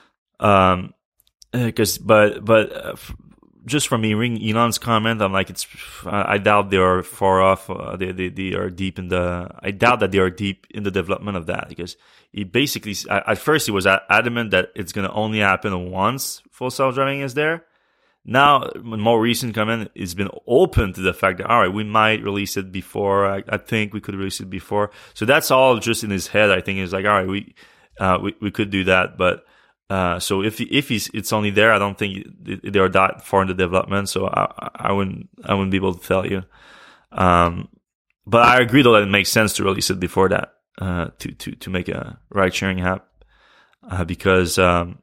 Just from hearing Elon's comment, I'm like, I doubt they are far off. They are deep in I doubt that they are deep in the development of that, because he basically, at first he was adamant that it's going to only happen once full self-driving is there. Now, more recent comment, it's been open to the fact that, all right, we might release it before. I think we could release it before. So that's all just in his head. I think it's like, all right, we could do that. But, so if it's only there, I don't think they are that far in the development. So I wouldn't be able to tell you. But I agree though that it makes sense to release it before that, to make a ride sharing app, because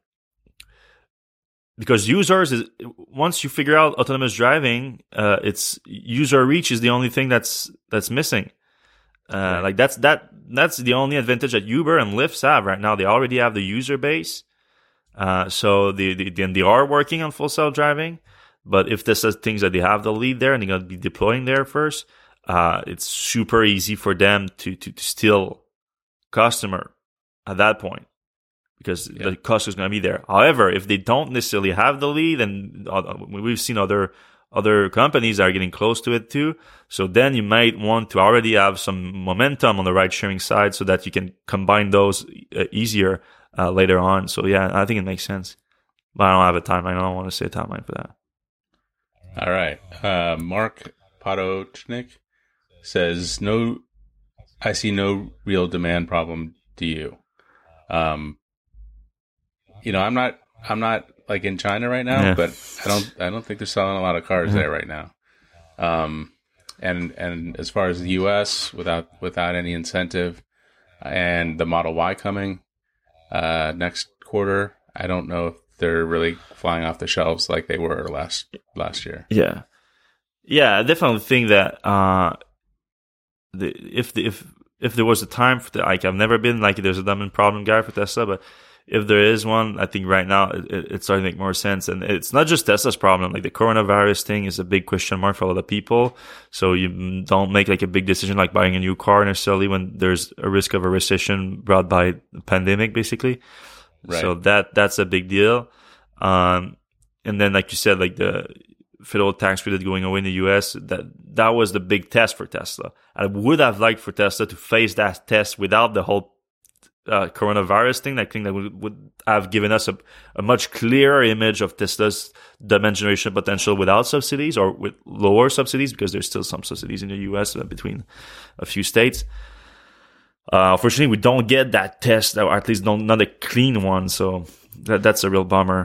users once you figure out autonomous driving, it's user reach is the only thing that's missing. Right. Like that's the only advantage that Uber and Lyft have right now. They already have the user base, so they are working on full self driving. But if Tesla thinks that they have the lead there and they're gonna be deploying there first, it's super easy for them to steal customer at that point, because the cost is going to be there. However, if they don't necessarily have the lead, and we've seen other companies that are getting close to it too, so then you might want to already have some momentum on the ride sharing side so that you can combine those easier later on. So yeah, I think it makes sense. But I don't have a timeline. I don't want to say a timeline for that. All right. Mark Potochnik says, I see no real demand problem. Do you? I'm not like in China right now, but I don't think they're selling a lot of cars there right now. And as far as the US, without any incentive, and the Model Y coming next quarter, I don't know if they're really flying off the shelves like they were last year. Yeah, I definitely think that if there was a time for like, I've never been like there's a demand problem guy for Tesla, but if there is one, I think right now it's starting to make more sense. And it's not just Tesla's problem. Like the coronavirus thing is a big question mark for a lot of people. So you don't make like a big decision like buying a new car necessarily when there's a risk of a recession brought by the pandemic, basically. Right. So that's a big deal. And then like you said, like the federal tax credit going away in the US, that was the big test for Tesla. I would have liked for Tesla to face that test without the whole coronavirus thing. I think that would have given us a much clearer image of Tesla's demand generation potential without subsidies or with lower subsidies, because there's still some subsidies in the US between a few states. Unfortunately, we don't get that test, or at least not a clean one. So that's a real bummer.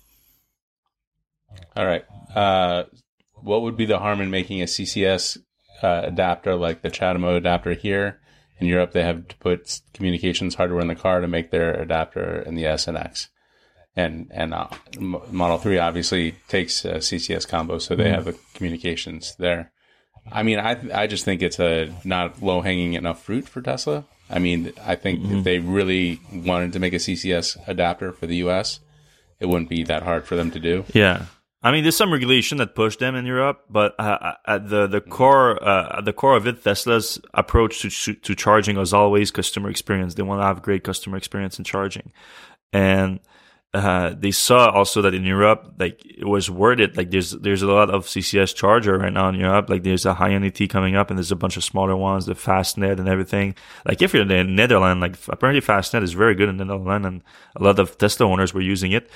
All right. What would be the harm in making a CCS adapter like the CHAdeMO adapter here? In Europe, they have to put communications hardware in the car to make their adapter in the S and X. And Model 3 obviously takes a CCS combo, so they have the communications there. I mean, I just think it's a not low-hanging enough fruit for Tesla. I mean, I think if they really wanted to make a CCS adapter for the US, it wouldn't be that hard for them to do. Yeah. I mean, there's some regulation that pushed them in Europe, but at the core of it, Tesla's approach to charging was always customer experience. They want to have great customer experience in charging, and they saw also that in Europe, like it was worded like there's a lot of CCS charger right now in Europe. Like there's a Ionity coming up, and there's a bunch of smaller ones, the Fastnet and everything. Like if you're in the Netherlands, like apparently Fastnet is very good in the Netherlands, and a lot of Tesla owners were using it.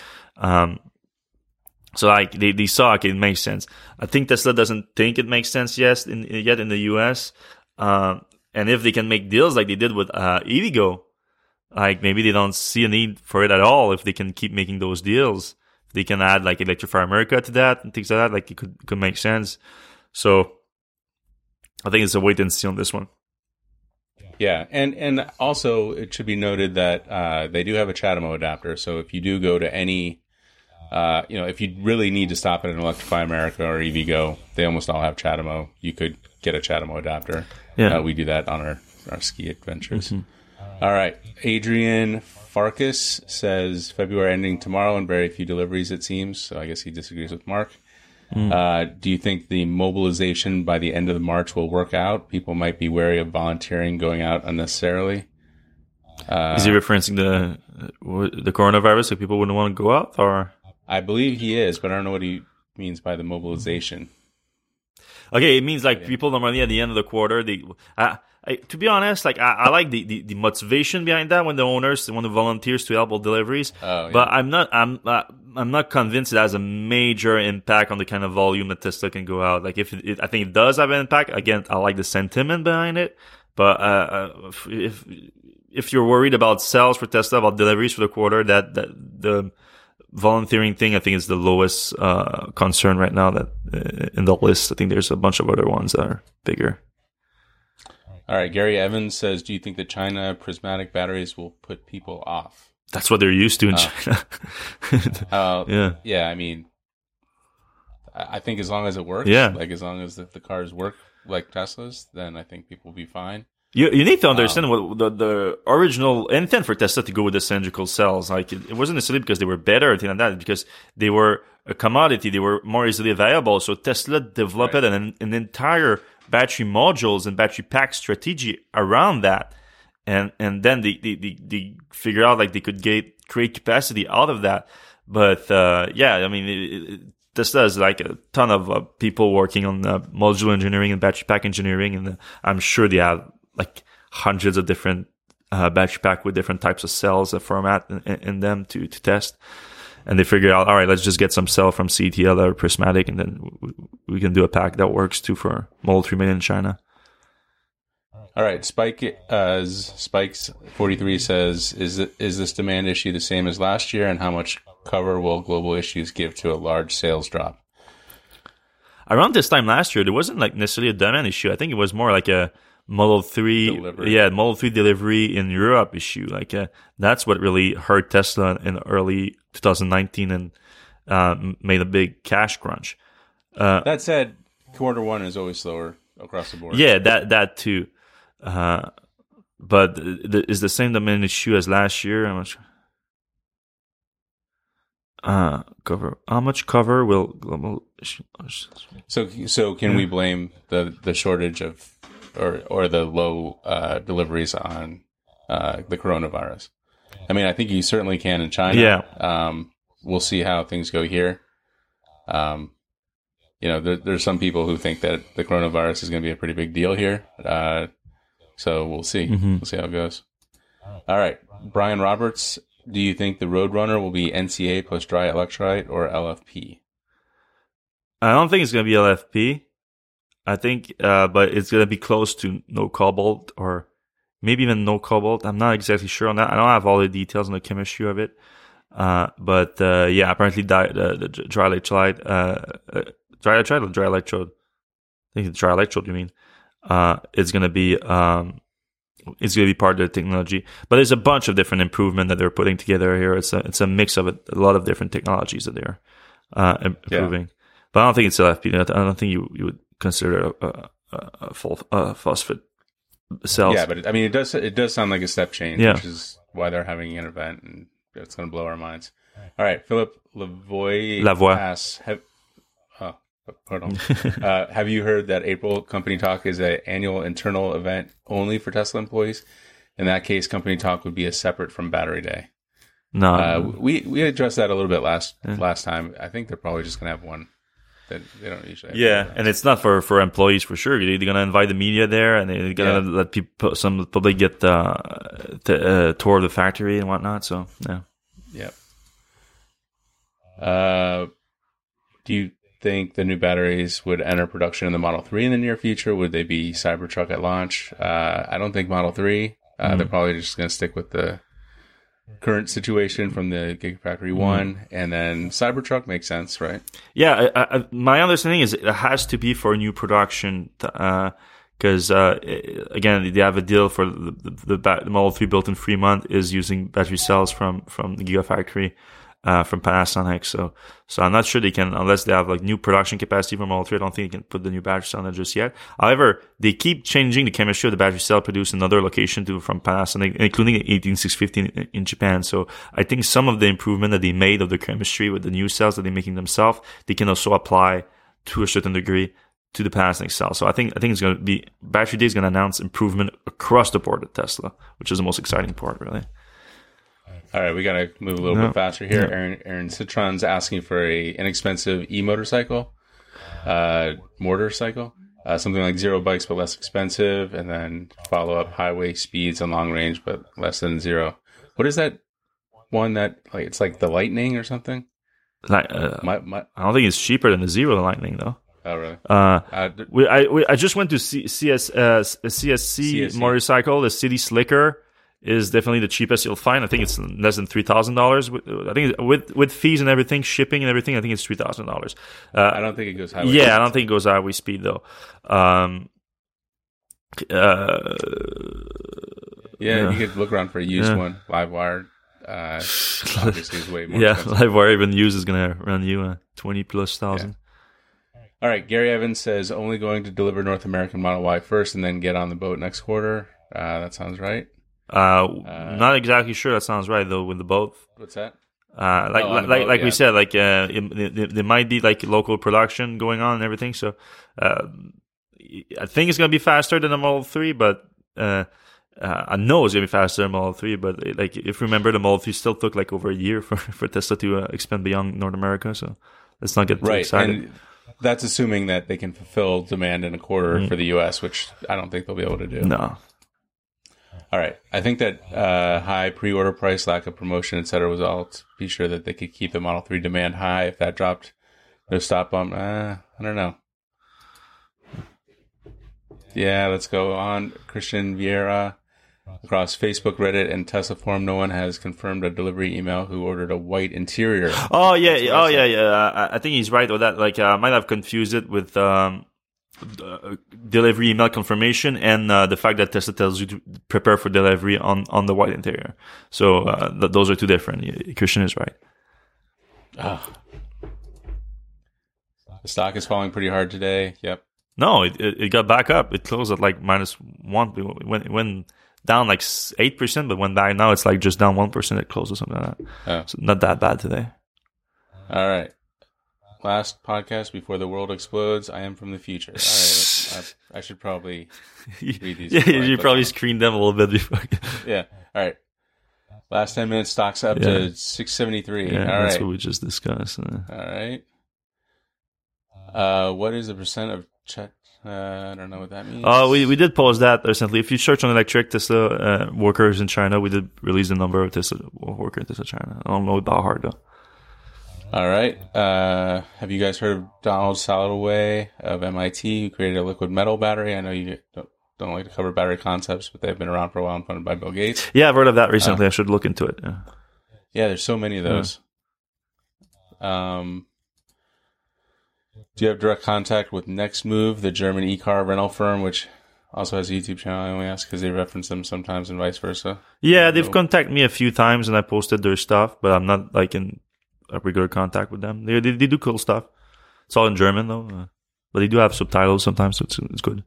So like they saw, okay, it makes sense. I think Tesla doesn't think it makes sense yet in the US. And if they can make deals like they did with EVgo, like maybe they don't see a need for it at all. If they can keep making those deals, they can add like Electrify America to that and things like that. Like it could make sense. So I think it's a wait and see on this one. Yeah, and also it should be noted that they do have a CHAdeMO adapter. So if you do go to any if you really need to stop at an Electrify America or EVgo, they almost all have CHAdeMO. You could get a CHAdeMO adapter. Yeah. We do that on our ski adventures. Mm-hmm. All right. Adrian Farkas says February ending tomorrow and very few deliveries, it seems. So I guess he disagrees with Mark. Do you think the mobilization by the end of March will work out? People might be wary of volunteering going out unnecessarily. Is he referencing the coronavirus, so people wouldn't want to go out, or? I believe he is, but I don't know what he means by the mobilization. Okay, it means like people normally at the end of the quarter, to be honest, like I like the motivation behind that when the volunteers to help with deliveries. Oh, yeah. But I'm not convinced it has a major impact on the kind of volume that Tesla can go out. Like I think it does have an impact. Again, I like the sentiment behind it. But if you're worried about sales for Tesla, about deliveries for the quarter, that the volunteering thing, I think, is the lowest concern right now that in the list. I think there's a bunch of other ones that are bigger. All right. Gary Evans says, do you think that China prismatic batteries will put people off? That's what they're used to in China. Yeah. I mean, I think as long as it works, like as long as the cars work like Teslas, then I think people will be fine. You need to understand what the original intent for Tesla to go with the cylindrical cells. Like it wasn't necessarily because they were better or anything like that, because they were a commodity, they were more easily available. So Tesla developed an entire battery modules and battery pack strategy around that, and then they figured out like they could create capacity out of that. But I mean, Tesla has like a ton of people working on module engineering and battery pack engineering, and I'm sure they have like hundreds of different battery pack with different types of cells format in them to test. And they figured out, all right, let's just get some cell from CATL that are prismatic, and then we can do a pack that works too for Model 3 made in China. All right, Spikes 43 says, is this demand issue the same as last year, and how much cover will global issues give to a large sales drop? Around this time last year, there wasn't like necessarily a demand issue. I think it was more like a Model 3 delivery. Model 3 delivery in Europe issue. Like that's what really hurt Tesla in early 2019 and made a big cash crunch. That said, quarter one is always slower across the board. Yeah, that too. But is the same demand issue as last year? Cover. How much cover will global? So can we blame the shortage of or the low deliveries on the coronavirus? I mean, I think you certainly can in China. Yeah. We'll see how things go here. There's some people who think that the coronavirus is going to be a pretty big deal here. So we'll see. Mm-hmm. We'll see how it goes. All right. Brian Roberts, do you think the Roadrunner will be NCA plus dry electrolyte or LFP? I don't think it's going to be LFP. I think, but it's going to be close to no cobalt or maybe even no cobalt. I'm not exactly sure on that. I don't have all the details on the chemistry of it. But apparently the dry electrolyte, dry electrolyte or dry electrode? I think it's dry electrode, you mean? It's going to be part of the technology. But there's a bunch of different improvement that they're putting together here. It's a mix of a lot of different technologies that they're improving. Yeah. But I don't think it's LFP. I don't think you would consider a full phosphate cells. Yeah, but it does sound like a step change, which is why they're having an event, and it's going to blow our minds. All right, Philip Lavoie asks, have you heard that April Company Talk is an annual internal event only for Tesla employees? In that case, Company Talk would be separate from Battery Day. No, we addressed that a little bit last time. I think they're probably just going to have one. They don't usually. Yeah, and it's not for employees for sure. They're going to invite the media there, and they're going to let people, some public get to tour of the factory and whatnot. So yeah. Yep. Do you think the new batteries would enter production in the Model 3 in the near future? Would they be Cybertruck at launch? I don't think Model 3. They're probably just going to stick with the current situation from the Gigafactory 1, and then Cybertruck makes sense, right? Yeah, my understanding is it has to be for new production because, again, they have a deal for the Model 3 built in Fremont is using battery cells from the Gigafactory. From Panasonic, so I'm not sure they can, unless they have like new production capacity for Model 3. I don't think they can put the new battery cell in there just yet. However, they keep changing the chemistry of the battery cell produced in another location from Panasonic, including 18650 in Japan. So I think some of the improvement that they made of the chemistry with the new cells that they're making themselves, they can also apply to a certain degree to the Panasonic cell. So I think it's going to be, Battery Day is going to announce improvement across the board at Tesla, which is the most exciting part, really. All right, we got to move a little bit faster here. Yeah. Aaron Citron's asking for a inexpensive e-motorcycle. motorcycle. Something like zero bikes but less expensive, and then follow up highway speeds and long range but less than zero. What is that one that like it's like the Lightning or something? Like, I don't think it's cheaper than the Zero Lightning though. Oh really? I just went to CSC motorcycle. The City Slicker is definitely the cheapest you'll find. I think it's less than $3,000. I think with fees and everything, shipping and everything, I think it's $3,000. I don't think it goes highway. Yeah, I don't think it goes highway speed though. You could look around for a used one. Livewire, obviously, is way more. Yeah, expensive. Livewire even used is gonna run you 20,000+. Yeah. All right, Gary Evans says only going to deliver North American Model Y first, and then get on the boat next quarter. That sounds right. Not exactly sure that sounds right though with the both. What's that? We said, like there might be like local production going on and everything. So I think it's gonna be faster than the Model 3, but I know it's gonna be faster than Model 3. But like if you remember, the Model 3 still took like over a year for Tesla to expand beyond North America. So let's not get too excited. And that's assuming that they can fulfill demand in a quarter for the U.S., which I don't think they'll be able to do. No. All right. I think that high pre-order price, lack of promotion, et cetera, was all to be sure that they could keep the Model 3 demand high. If that dropped, no stop bump. I don't know. Yeah, let's go on. Christian Vieira. Across Facebook, Reddit, and Tesla forum, no one has confirmed a delivery email who ordered a white interior. Oh, yeah. I think he's right with that. Like, I might have confused it with delivery email confirmation and the fact that Tesla tells you to prepare for delivery on the white interior. So those are two different. Christian is right. The stock is falling pretty hard today. Yep. No, it got back up. It closed at like -1. It went down like 8%, but went back. Now it's like just down 1%. It closed or something like that. Oh. So not that bad today. All right. Last podcast before the world explodes. I am from the future. All right. I should probably read these. Yeah, you probably screened them a little bit before. Yeah. All right. Last 10 minutes, stocks up to 673. Yeah, all that's right. what we just discussed. All right. What is the percent of I don't know what that means. We did post that recently. If you search on electric Tesla workers in China, we did release the number of Tesla workers in Tesla China. I don't know about hard though. All right. Have you guys heard of Donald Salatway of MIT, who created a liquid metal battery? I know you don't like to cover battery concepts, but they've been around for a while and funded by Bill Gates. Yeah, I've heard of that recently. I should look into it. Yeah, there's so many of those. Do you have direct contact with Nextmove, the German e-car rental firm, which also has a YouTube channel? I only ask because they reference them sometimes and vice versa. Yeah, they've contacted me a few times and I posted their stuff, but I'm not like in a regular contact with them. They do cool stuff. It's all in German though, but they do have subtitles sometimes, so it's good.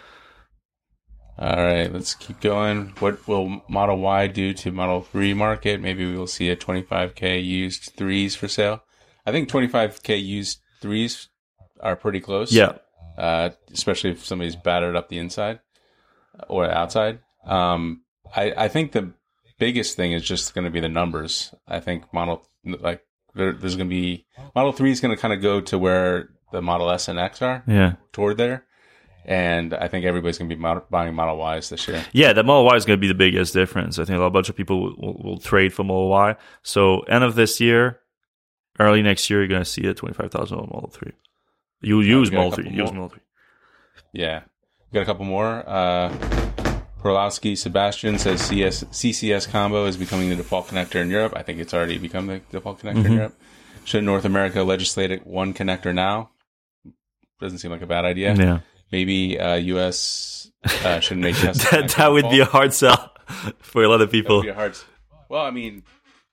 All right, let's keep going. What will Model Y do to Model 3 market? Maybe we will see a 25K used 3s for sale. I think 25K used 3s are pretty close. Yeah. Especially if somebody's battered up the inside or outside. I think the biggest thing is just going to be the numbers. I think there's going to be Model 3 is going to kind of go to where the Model S and X are. Yeah. Toward there. And I think everybody's going to be buying Model Ys this year. Yeah, the Model Y is going to be the biggest difference. I think a bunch of people will trade for Model Y. So end of this year, early next year, you're going to see a $25,000 Model 3. You'll use Model 3. Use Model 3. Yeah. We got a couple more. Perlowski Sebastian says CCS combo is becoming the default connector in Europe. I think it's already become the default connector in Europe. Should North America legislate one connector now? Doesn't seem like a bad idea. Yeah. Maybe U.S. Shouldn't make Tesla. that would be a hard sell for a lot of people. That would be a hard. Well, I mean,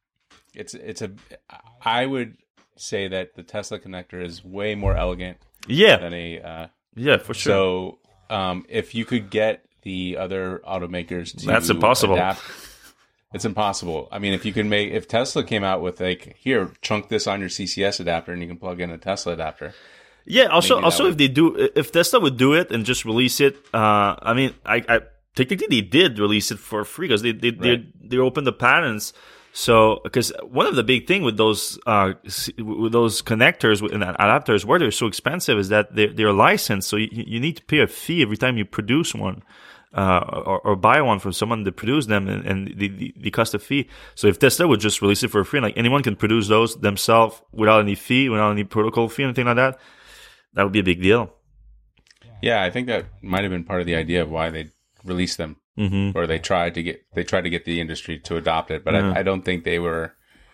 I would say that the Tesla connector is way more elegant. Yeah. Than a. Yeah, for sure. So, if you could get the other automakers to that's impossible. Adapt, it's impossible. I mean, if Tesla came out with here, chunk this on your CCS adapter and you can plug in a Tesla adapter. Yeah. Also, if Tesla would do it and just release it, I mean, I technically they did release it for free because they opened the patents. So, because one of the big thing with those connectors and adapters, where they're so expensive, is that they're licensed. So you need to pay a fee every time you produce one, or buy one from someone to produce them, and they cost a fee. So if Tesla would just release it for free, like anyone can produce those themselves without any fee, without any protocol fee, anything like that, that would be a big deal. Yeah, I think that might have been part of the idea of why they released them. Or they tried to get the industry to adopt it, but I don't think they were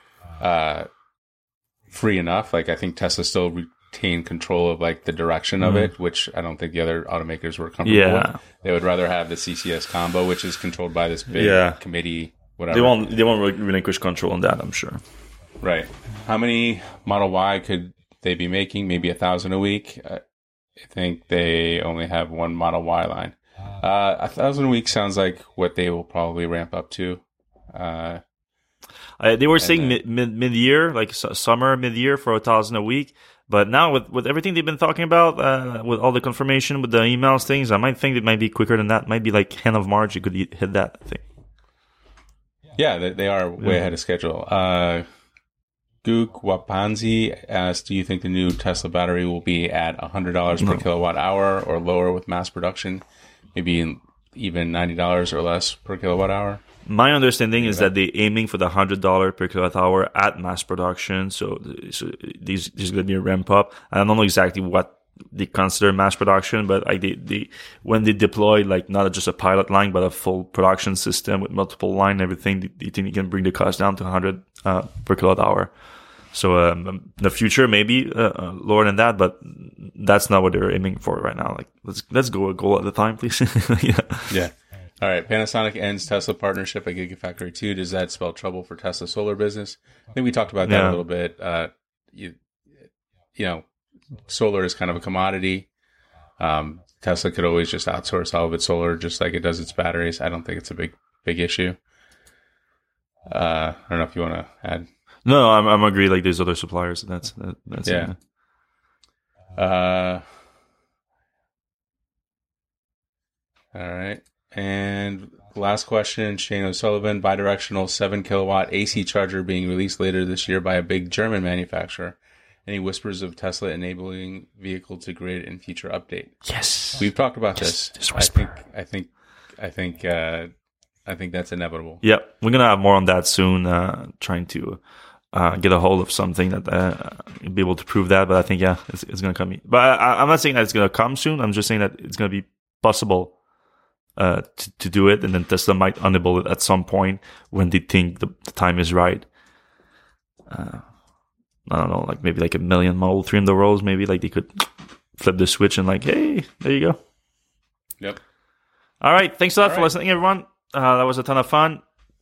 free enough. Like, I think Tesla still retained control of like the direction of it, which I don't think the other automakers were comfortable with. They would rather have the CCS combo, which is controlled by this big committee. Whatever, they won't relinquish control on that, I'm sure. Right. How many Model Y could they be making? Maybe 1,000 a week. I think they only have one Model Y line. 1,000 a week sounds like what they will probably ramp up to. They were saying mid-year, like summer, mid-year for 1,000 a week. But now with everything they've been talking about, with all the confirmation, with the emails, things, I might think it might be quicker than that. Might be like end of March, you could hit that, I think. Yeah, they are way ahead of schedule. Gook Wapanzi asked, do you think the new Tesla battery will be at $100 per kilowatt hour or lower with mass production? Maybe even $90 or less per kilowatt hour? My understanding is that they're aiming for the $100 per kilowatt hour at mass production. So there's going to be a ramp up. I don't know exactly what they consider mass production, but like when they deploy like not just a pilot line, but a full production system with multiple line and everything, they think they can bring the cost down to 100 per kilowatt hour. So in the future, maybe lower than that, but that's not what they're aiming for right now. Like, let's go a goal at a time, please. Yeah. All right. Panasonic ends Tesla partnership at Gigafactory 2. Does that spell trouble for Tesla solar business? I think we talked about that a little bit. You know, solar is kind of a commodity. Tesla could always just outsource all of its solar, just like it does its batteries. I don't think it's a big issue. I don't know if you want to add. No, I'm agree. Like there's other suppliers. That's yeah. It. All right. And last question, Shane O'Sullivan, bidirectional 7 kilowatt AC charger being released later this year by a big German manufacturer. Any whispers of Tesla enabling vehicle to grid in future update? Yes. We've talked about this. Just whisper. I think that's inevitable. Yeah, we're gonna have more on that soon. Trying to get a hold of something that be able to prove that. But I think it's gonna come. But I'm not saying that it's gonna come soon. I'm just saying that it's gonna be possible to do it, and then Tesla might enable it at some point when they think the time is right. I don't know, like maybe like 1 million Model 3 in the world. Maybe like they could flip the switch and like, hey, there you go. Yep. All right. Thanks a lot for listening, everyone. That was a ton of fun.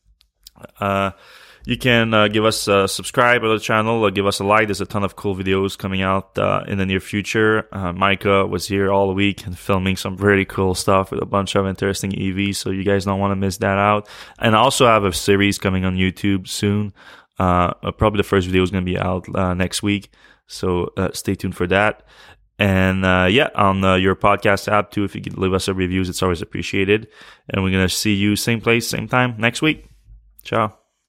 You can give us a subscribe to the channel or give us a like. There's a ton of cool videos coming out in the near future. Micah was here all week and filming some very cool stuff with a bunch of interesting EVs, so you guys don't want to miss that out. And I also have a series coming on YouTube soon. Probably the first video is going to be out next week, so stay tuned for that. And on your podcast app too, if you could leave us a reviews, it's always appreciated. And we're going to see you same place, same time next week. Ciao.